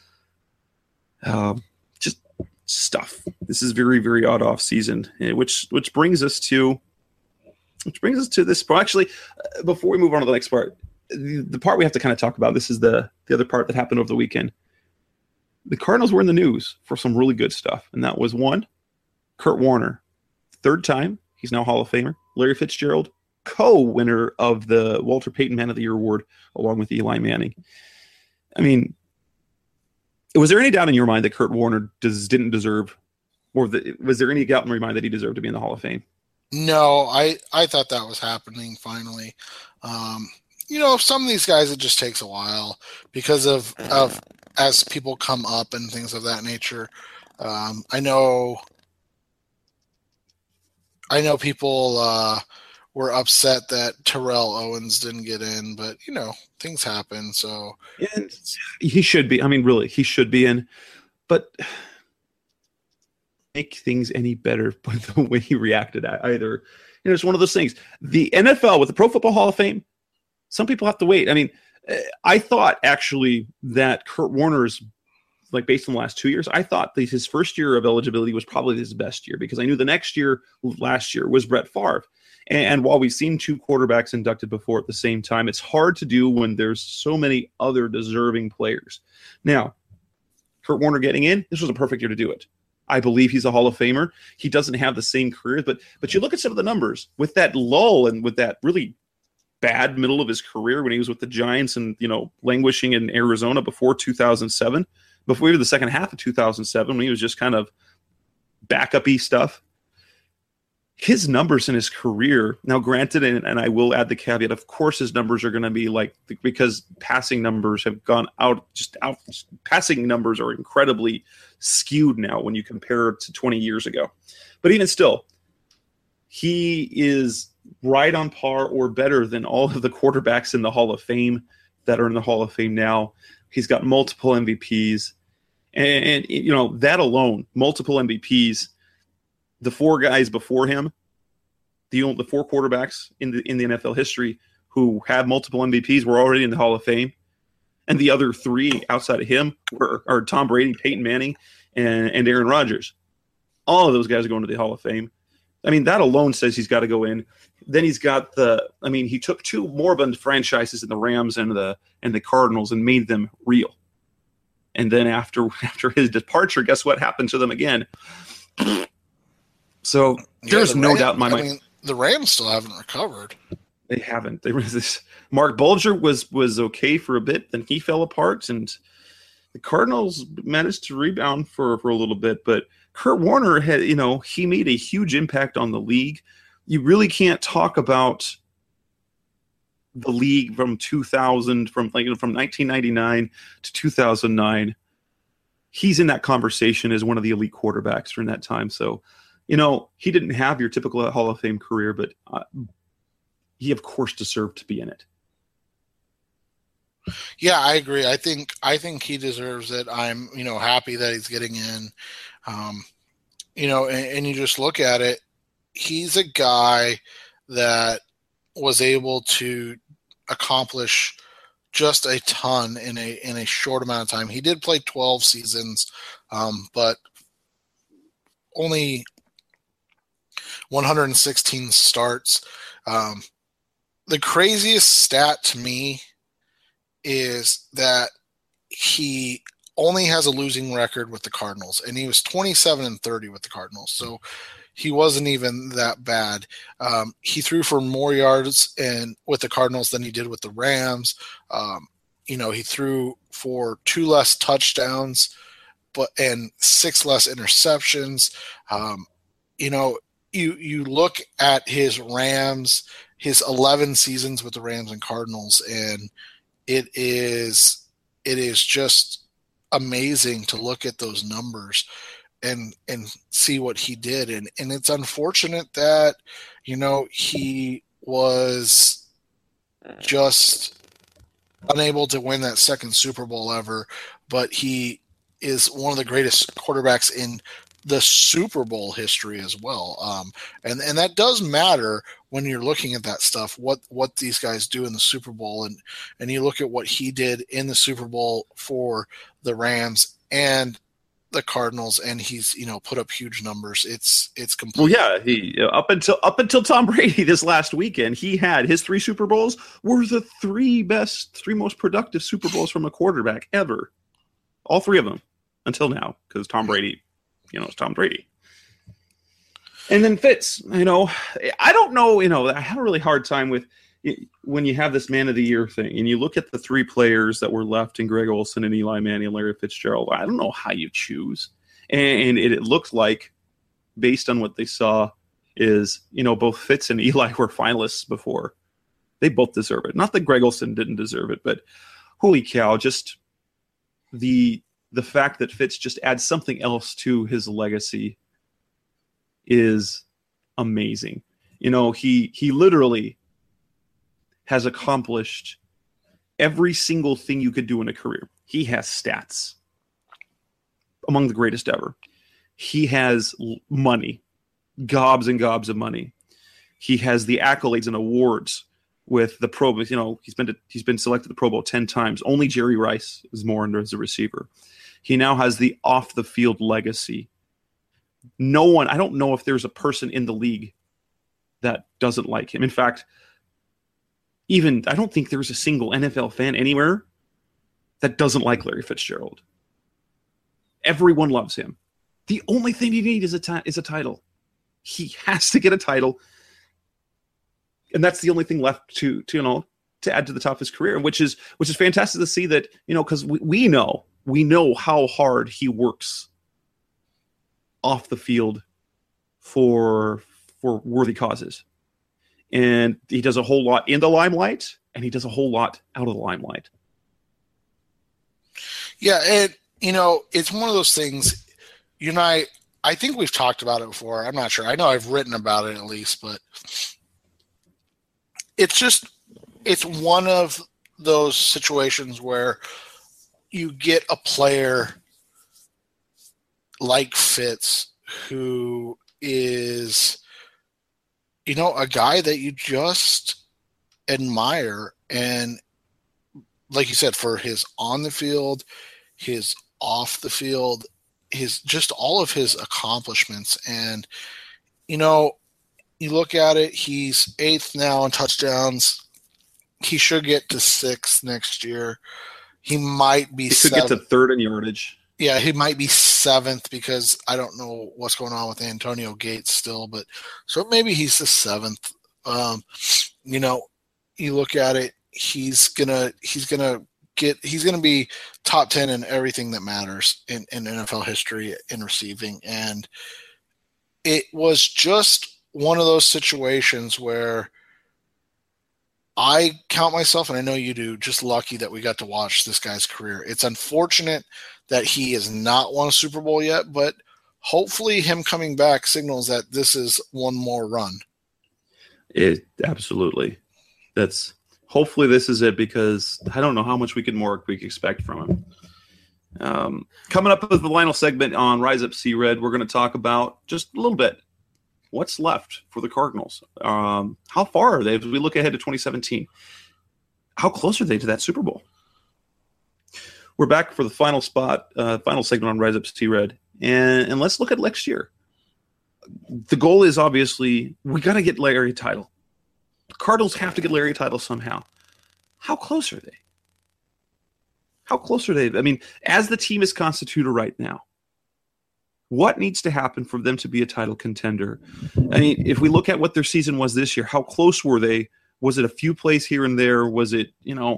Just stuff. This is very, very odd off season, which brings us to this part. Actually, before we move on to the next part. The part we have to kind of talk about, this is the other part that happened over the weekend. The Cardinals were in the news for some really good stuff, and that was one, Kurt Warner, third time, he's now Hall of Famer. Larry Fitzgerald, co-winner of the Walter Payton Man of the Year award, along with Eli Manning. I mean, was there any doubt in your mind that Kurt Warner didn't deserve, or was there any doubt in your mind that he deserved to be in the Hall of Fame?
No, I thought that was happening finally. Some of these guys, it just takes a while because of as people come up and things of that nature. I know people were upset that Terrell Owens didn't get in, but things happen. So
and he should be. I mean, really, he should be in. But make things any better by the way he reacted either. It's one of those things. The NFL with the Pro Football Hall of Fame. Some people have to wait. I mean, I thought actually that Kurt Warner's, like based on the last 2 years, I thought that his first year of eligibility was probably his best year because I knew the next year, last year, was Brett Favre. And while we've seen two quarterbacks inducted before at the same time, it's hard to do when there's so many other deserving players. Now, Kurt Warner getting in, this was a perfect year to do it. I believe he's a Hall of Famer. He doesn't have the same career, but you look at some of the numbers with that lull and with that really bad middle of his career when he was with the Giants and, languishing in Arizona before 2007, before even the second half of 2007, when he was just kind of backup-y stuff. His numbers in his career, now granted, and I will add the caveat, of course his numbers are going to be because passing numbers have gone out, passing numbers are incredibly skewed now when you compare it to 20 years ago. But even still, he is right on par or better than all of the quarterbacks in the Hall of Fame that are in the Hall of Fame now. He's got multiple MVPs. And that alone, multiple MVPs, the four guys before him, the four quarterbacks in the NFL history who have multiple MVPs were already in the Hall of Fame. And the other three outside of him are Tom Brady, Peyton Manning, and Aaron Rodgers. All of those guys are going to the Hall of Fame. I mean, that alone says he's got to go in. Then he's got he took two moribund franchises in the Rams and the Cardinals and made them real. And then after his departure, guess what happened to them again? So there's no doubt in my mind.
The Rams still haven't recovered.
They haven't. There was this. Mark Bulger was okay for a bit, then he fell apart, and the Cardinals managed to rebound for a little bit, but Kurt Warner had, he made a huge impact on the league. You really can't talk about the league from 2000, from 1999 to 2009. He's in that conversation as one of the elite quarterbacks during that time. So, he didn't have your typical Hall of Fame career, but he of course deserved to be in it.
Yeah, I agree. I think he deserves it. I'm, happy that he's getting in. And you just look at it, he's a guy that was able to accomplish just a ton in a short amount of time. He did play 12 seasons, but only 116 starts. The craziest stat to me is that he only has a losing record with the Cardinals, and he was 27-30 with the Cardinals. So he wasn't even that bad. He threw for more yards with the Cardinals than he did with the Rams. He threw for 2 less touchdowns, and 6 less interceptions. You look at his Rams, his 11 seasons with the Rams and Cardinals, and it is just amazing to look at those numbers. and see what he did. And it's unfortunate that, he was just unable to win that second Super Bowl ever, but he is one of the greatest quarterbacks in the Super Bowl history as well. And that does matter when you're looking at that stuff, what these guys do in the Super Bowl. And you look at what he did in the Super Bowl for the Rams and the Cardinals, and he's, put up huge numbers. It's complete.
Well, yeah, he up until Tom Brady this last weekend, he had his 3 Super Bowls were the 3 most productive Super Bowls from a quarterback ever. All 3 of them until now, because Tom Brady, it's Tom Brady. And then Fitz, I don't know, I had a really hard time with when you have this Man of the Year thing, and you look at the 3 players that were left in Greg Olsen and Eli Manning and Larry Fitzgerald. I don't know how you choose. And it looked like, based on what they saw, is, both Fitz and Eli were finalists before. They both deserve it. Not that Greg Olsen didn't deserve it, but holy cow, just the fact that Fitz just adds something else to his legacy is amazing. He literally has accomplished every single thing you could do in a career. He has stats among the greatest ever. He has money, gobs and gobs of money. He has the accolades and awards with the Pro Bowl. He's been selected to the Pro Bowl 10 times. Only Jerry Rice is more under as a receiver. He now has the off the field legacy. I don't know if there's a person in the league that doesn't like him. In fact, I don't think there's a single NFL fan anywhere that doesn't like Larry Fitzgerald. Everyone loves him. The only thing you need is a title. He has to get a title, and that's the only thing left to add to the top of his career, which is fantastic to see that, because we know how hard he works off the field for worthy causes. And he does a whole lot in the limelight, and he does a whole lot out of the limelight.
Yeah, and it's one of those things. I think we've talked about it before. I'm not sure. I know I've written about it at least, but it's one of those situations where you get a player like Fitz, who is, a guy that you just admire. And like you said, for his on the field, his off the field, his just all of his accomplishments. And, you look at it, he's 8th now in touchdowns. He should get to 6th next year. He might be. He
could get to 3rd in yardage.
Yeah, he might be 7th because I don't know what's going on with Antonio Gates still, but so maybe he's the 7th. You look at it, he's gonna be top 10 in everything that matters in NFL history in receiving. And it was just one of those situations where I count myself, and I know you do, just lucky that we got to watch this guy's career. It's unfortunate that he has not won a Super Bowl yet, but hopefully him coming back signals that this is one more run.
Absolutely. Hopefully this is it, because I don't know how much we can expect from him. Coming up with the final segment on Rise Up Sea Red, we're going to talk about just a little bit what's left for the Cardinals. How far are they as we look ahead to 2017? How close are they to that Super Bowl? We're back for the final segment on Rise Up Sea Red, and let's look at next year. The goal is obviously we got to get Larry a title. The Cardinals have to get Larry a title somehow. How close are they? How close are they? I mean, as the team is constituted right now, what needs to happen for them to be a title contender? I mean, if we look at what their season was this year, how close were they? Was it a few plays here and there? Was it,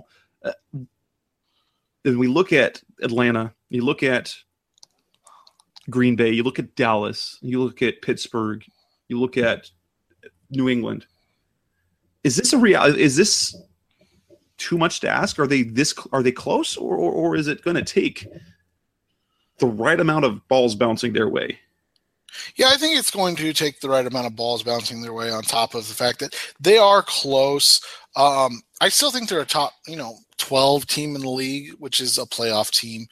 then we look at Atlanta, you look at Green Bay, you look at Dallas, you look at Pittsburgh, you look at New England. Is this a reality? Is this too much to ask? Are they close, or is it going to take the right amount of balls bouncing their way.
Yeah, I think it's going to take the right amount of balls bouncing their way on top of the fact that they are close. I still think they're a top, 12 team in the league, which is a playoff team.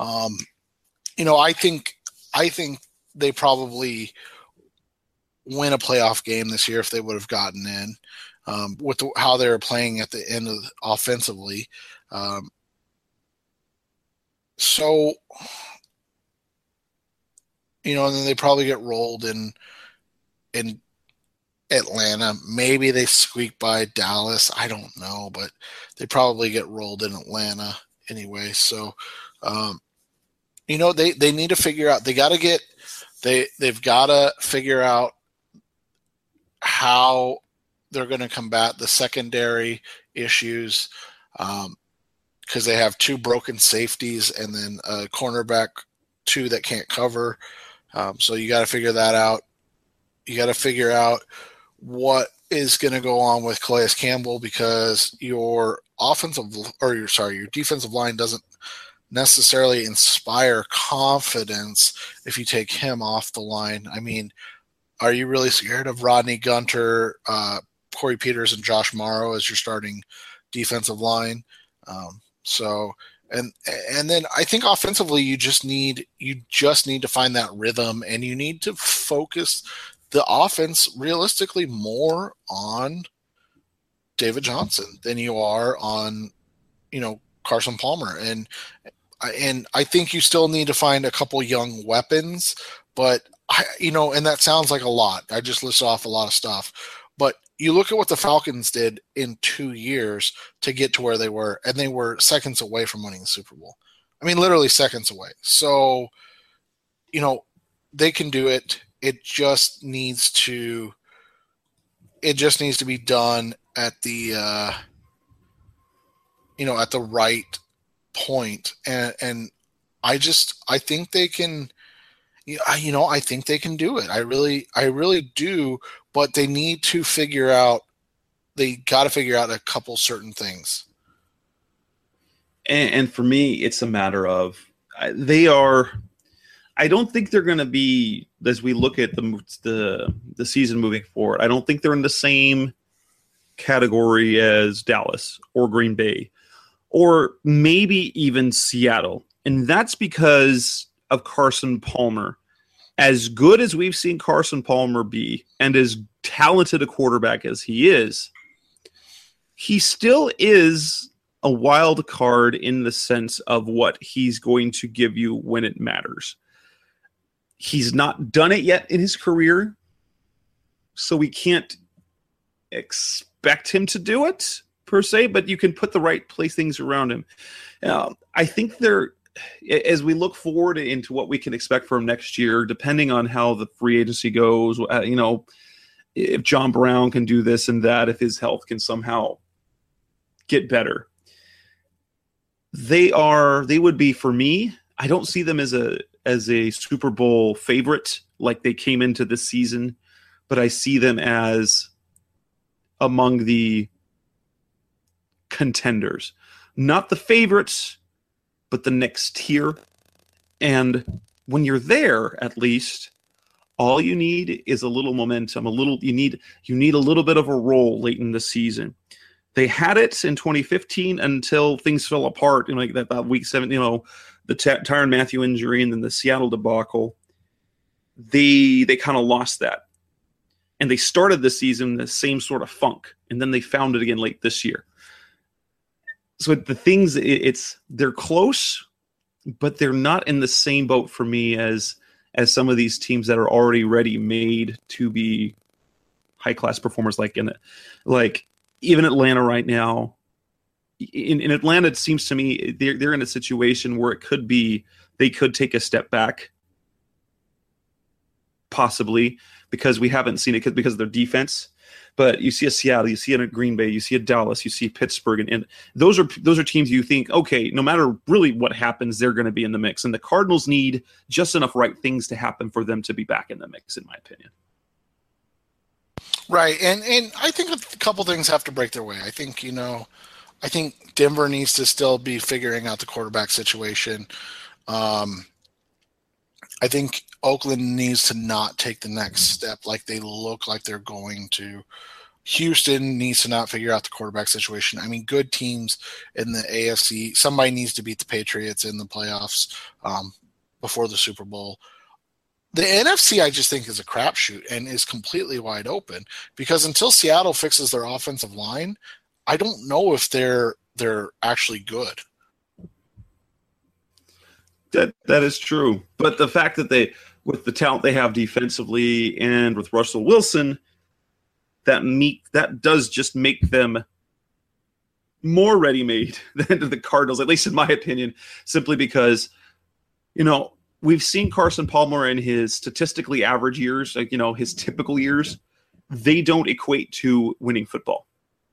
I think they probably win a playoff game this year if they would have gotten in with how they were playing at the end of offensively. And then they probably get rolled in Atlanta. Maybe they squeak by Dallas. I don't know, but they probably get rolled in Atlanta anyway. So, they need to figure out. They've got to figure out how they're going to combat the secondary issues because they have 2 broken safeties and then a cornerback 2 that can't cover. So you got to figure that out. You got to figure out what is going to go on with Calais Campbell because your defensive line doesn't necessarily inspire confidence if you take him off the line. I mean, are you really scared of Rodney Gunter, Corey Peters, and Josh Morrow as your starting defensive line? And then I think offensively you just need to find that rhythm, and you need to focus the offense realistically more on David Johnson than you are on, Carson Palmer. And I think you still need to find a couple young weapons, but and that sounds like a lot. I just listed off a lot of stuff, but you look at what the Falcons did in 2 years to get to where they were, and they were seconds away from winning the Super Bowl. I mean, literally seconds away. So, they can do it. It just needs to be done at the, at the right point. And I think they can, I think they can do it. I really do. But they need to they got to figure out a couple certain things.
And for me, it's a matter of I don't think they're going to be, as we look at the season moving forward, I don't think they're in the same category as Dallas or Green Bay or maybe even Seattle. And that's because of Carson Palmer. As good as we've seen Carson Palmer be and as talented a quarterback as he still is a wild card in the sense of what he's going to give you when it matters. He's not done it yet in his career, so we can't expect him to do it per se, but you can put the right things around him. I think as we look forward into what we can expect from next year, depending on how the free agency goes, if John Brown can do this and that, if his health can somehow get better, they would be, for me, I don't see them as a Super Bowl favorite like they came into this season, but I see them as among the contenders, not the favorites, but the next tier. And when you're there, at least, all you need is a little momentum, you need a little bit of a roll late in the season. They had it in 2015 until things fell apart, like that week 7, the Tyrann Mathieu injury and then the Seattle debacle. They kind of lost that. And they started the season the same sort of funk, and then they found it again late this year. So the things, they're close, but they're not in the same boat for me as some of these teams that are already ready-made to be high-class performers, like even Atlanta right now. In Atlanta, it seems to me they're in a situation where they could take a step back, possibly, because we haven't seen it because of their defense. But you see a Seattle, you see a Green Bay, you see a Dallas, you see Pittsburgh, and those are teams you think, okay, no matter really what happens, they're going to be in the mix. And the Cardinals need just enough right things to happen for them to be back in the mix, in my opinion.
Right, and I think a couple things have to break their way. I think I think Denver needs to still be figuring out the quarterback situation. I think Oakland needs to not take the next step like they look like they're going to. Houston needs to not figure out the quarterback situation. I mean, good teams in the AFC. Somebody needs to beat the Patriots in the playoffs before the Super Bowl. The NFC, I just think, is a crapshoot and is completely wide open because until Seattle fixes their offensive line, I don't know if they're actually good.
That is true. But the fact that they, with the talent they have defensively and with Russell Wilson, that does just make them more ready-made than the Cardinals, at least in my opinion, simply because, we've seen Carson Palmer in his statistically average years, like, his typical years, they don't equate to winning football.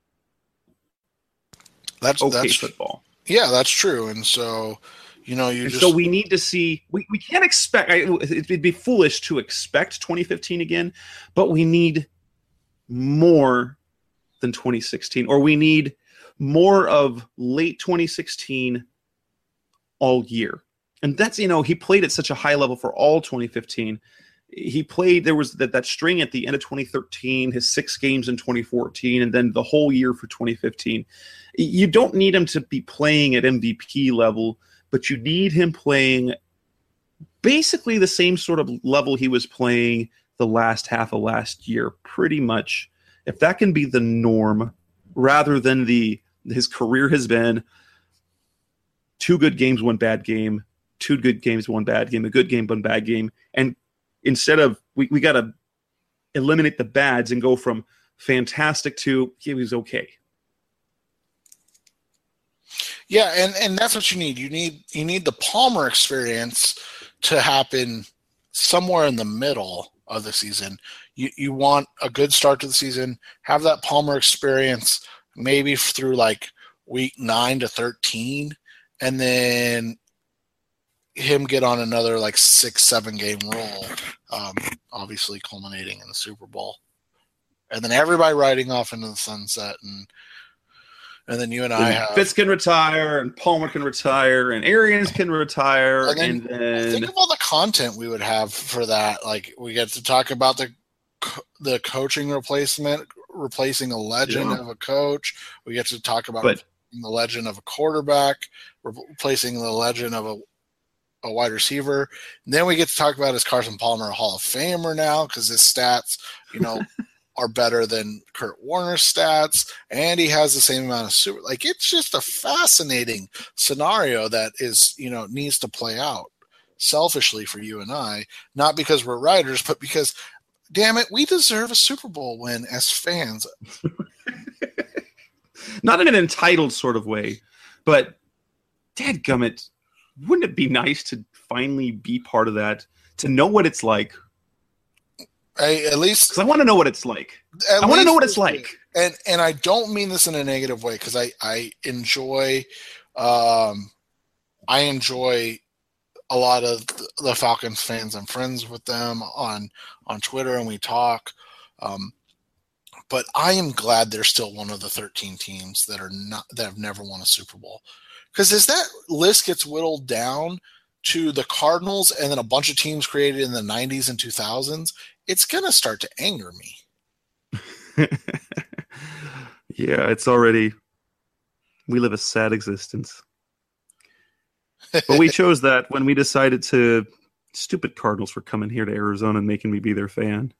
That's
football.
Yeah, that's true. And so,
so we need to see. We can't expect. It'd be foolish to expect 2015 again, but we need more than 2016, or we need more of late 2016 all year. And that's, he played at such a high level for all 2015. He played, there was that string at the end of 2013, his 6 games in 2014, and then the whole year for 2015. You don't need him to be playing at MVP level, but you need him playing basically the same sort of level he was playing the last half of last year, pretty much. If that can be the norm, rather than his career has been 2 good games, 1 bad game, 2 good games, 1 bad game, a good game, 1 bad game, and instead of we got to eliminate the bads and go from fantastic to he was okay.
Yeah, and that's what you need. You need the Palmer experience to happen somewhere in the middle of the season. You want a good start to the season, have that Palmer experience maybe through like week 9 to 13, and then him get on another like 6-7 game roll, obviously culminating in the Super Bowl, and then everybody riding off into the sunset, and then you and I have
Fitz can retire, and Palmer can retire, and Arians can retire,
and then think of all the content we would have for that. Like we get to talk about the coaching replacing a legend of a coach. We get to talk about the legend of a quarterback, replacing the legend of a wide receiver. And then we get to talk about is Carson Palmer a Hall of Famer now because his stats, are better than Kurt Warner's stats, and he has the same amount of super. Like it's just a fascinating scenario that is, needs to play out selfishly for you and I, not because we're writers, but because, damn it, we deserve a Super Bowl win as fans.
Not in an entitled sort of way, but dadgummit, wouldn't it be nice to finally be part of that, to know what it's like?
At least
because I want to know what it's like. I want to know what it's like.
And I don't mean this in a negative way because I enjoy a lot of the Falcons fans. I'm friends with them on Twitter and we talk. But I am glad they're still one of the 13 teams that have never won a Super Bowl. Because as that list gets whittled down to the Cardinals and then a bunch of teams created in the 90s and 2000s, it's going to start to anger me.
Yeah, it's already – we live a sad existence. But we chose that when we decided to – stupid Cardinals for coming here to Arizona and making me be their fan.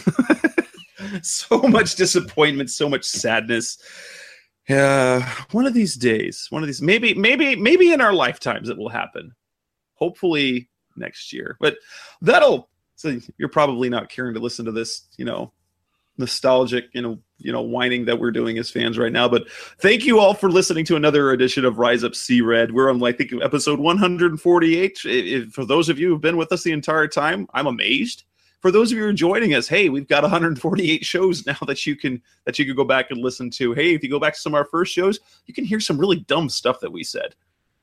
So much disappointment, so much sadness. Yeah, one of these days, maybe in our lifetimes it will happen. Hopefully next year. But so you're probably not caring to listen to this, nostalgic, whining that we're doing as fans right now. But thank you all for listening to another edition of Rise Up Sea Red. We're on, I think, episode 148. For those of you who've been with us the entire time, I'm amazed. For those of you who are joining us, hey, we've got 148 shows now that you can go back and listen to. Hey, if you go back to some of our first shows, you can hear some really dumb stuff that we said.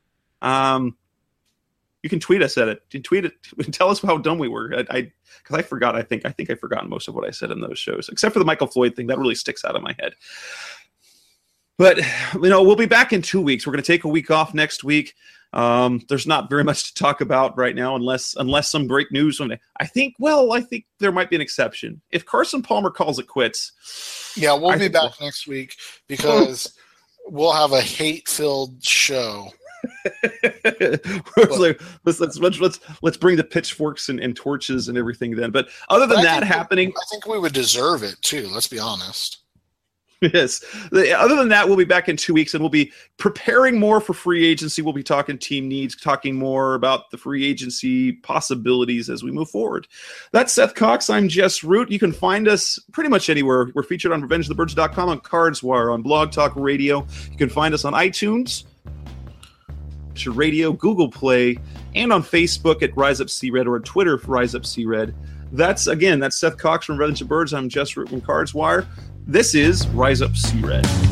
You can tweet us at it. You can tweet it. Tell us how dumb we were. Because I forgot. I think I forgot most of what I said in those shows, except for the Michael Floyd thing. That really sticks out of my head. But we'll be back in 2 weeks. We're going to take a week off next week. There's not very much to talk about right now, unless some great news. I think there might be an exception. If Carson Palmer calls it quits,
yeah, we'll be back next week because we'll have a hate-filled show.
Let's bring the pitchforks and torches and everything then. But other than that happening,
I think we would deserve it too. Let's be honest.
Yes. Other than that, we'll be back in 2 weeks, and we'll be preparing more for free agency. We'll be talking team needs, talking more about the free agency possibilities as we move forward. That's Seth Cox. I'm Jess Root. You can find us pretty much anywhere. We're featured on RevengeOfTheBirds.com, on CardsWire, on Blog Talk Radio. You can find us on iTunes, Radio, Google Play, and on Facebook at Rise Up C Red, or on Twitter for Rise Up C Red. That's Seth Cox from Revenge of Birds. I'm Jess Root from CardsWire. This is Rise Up C Red.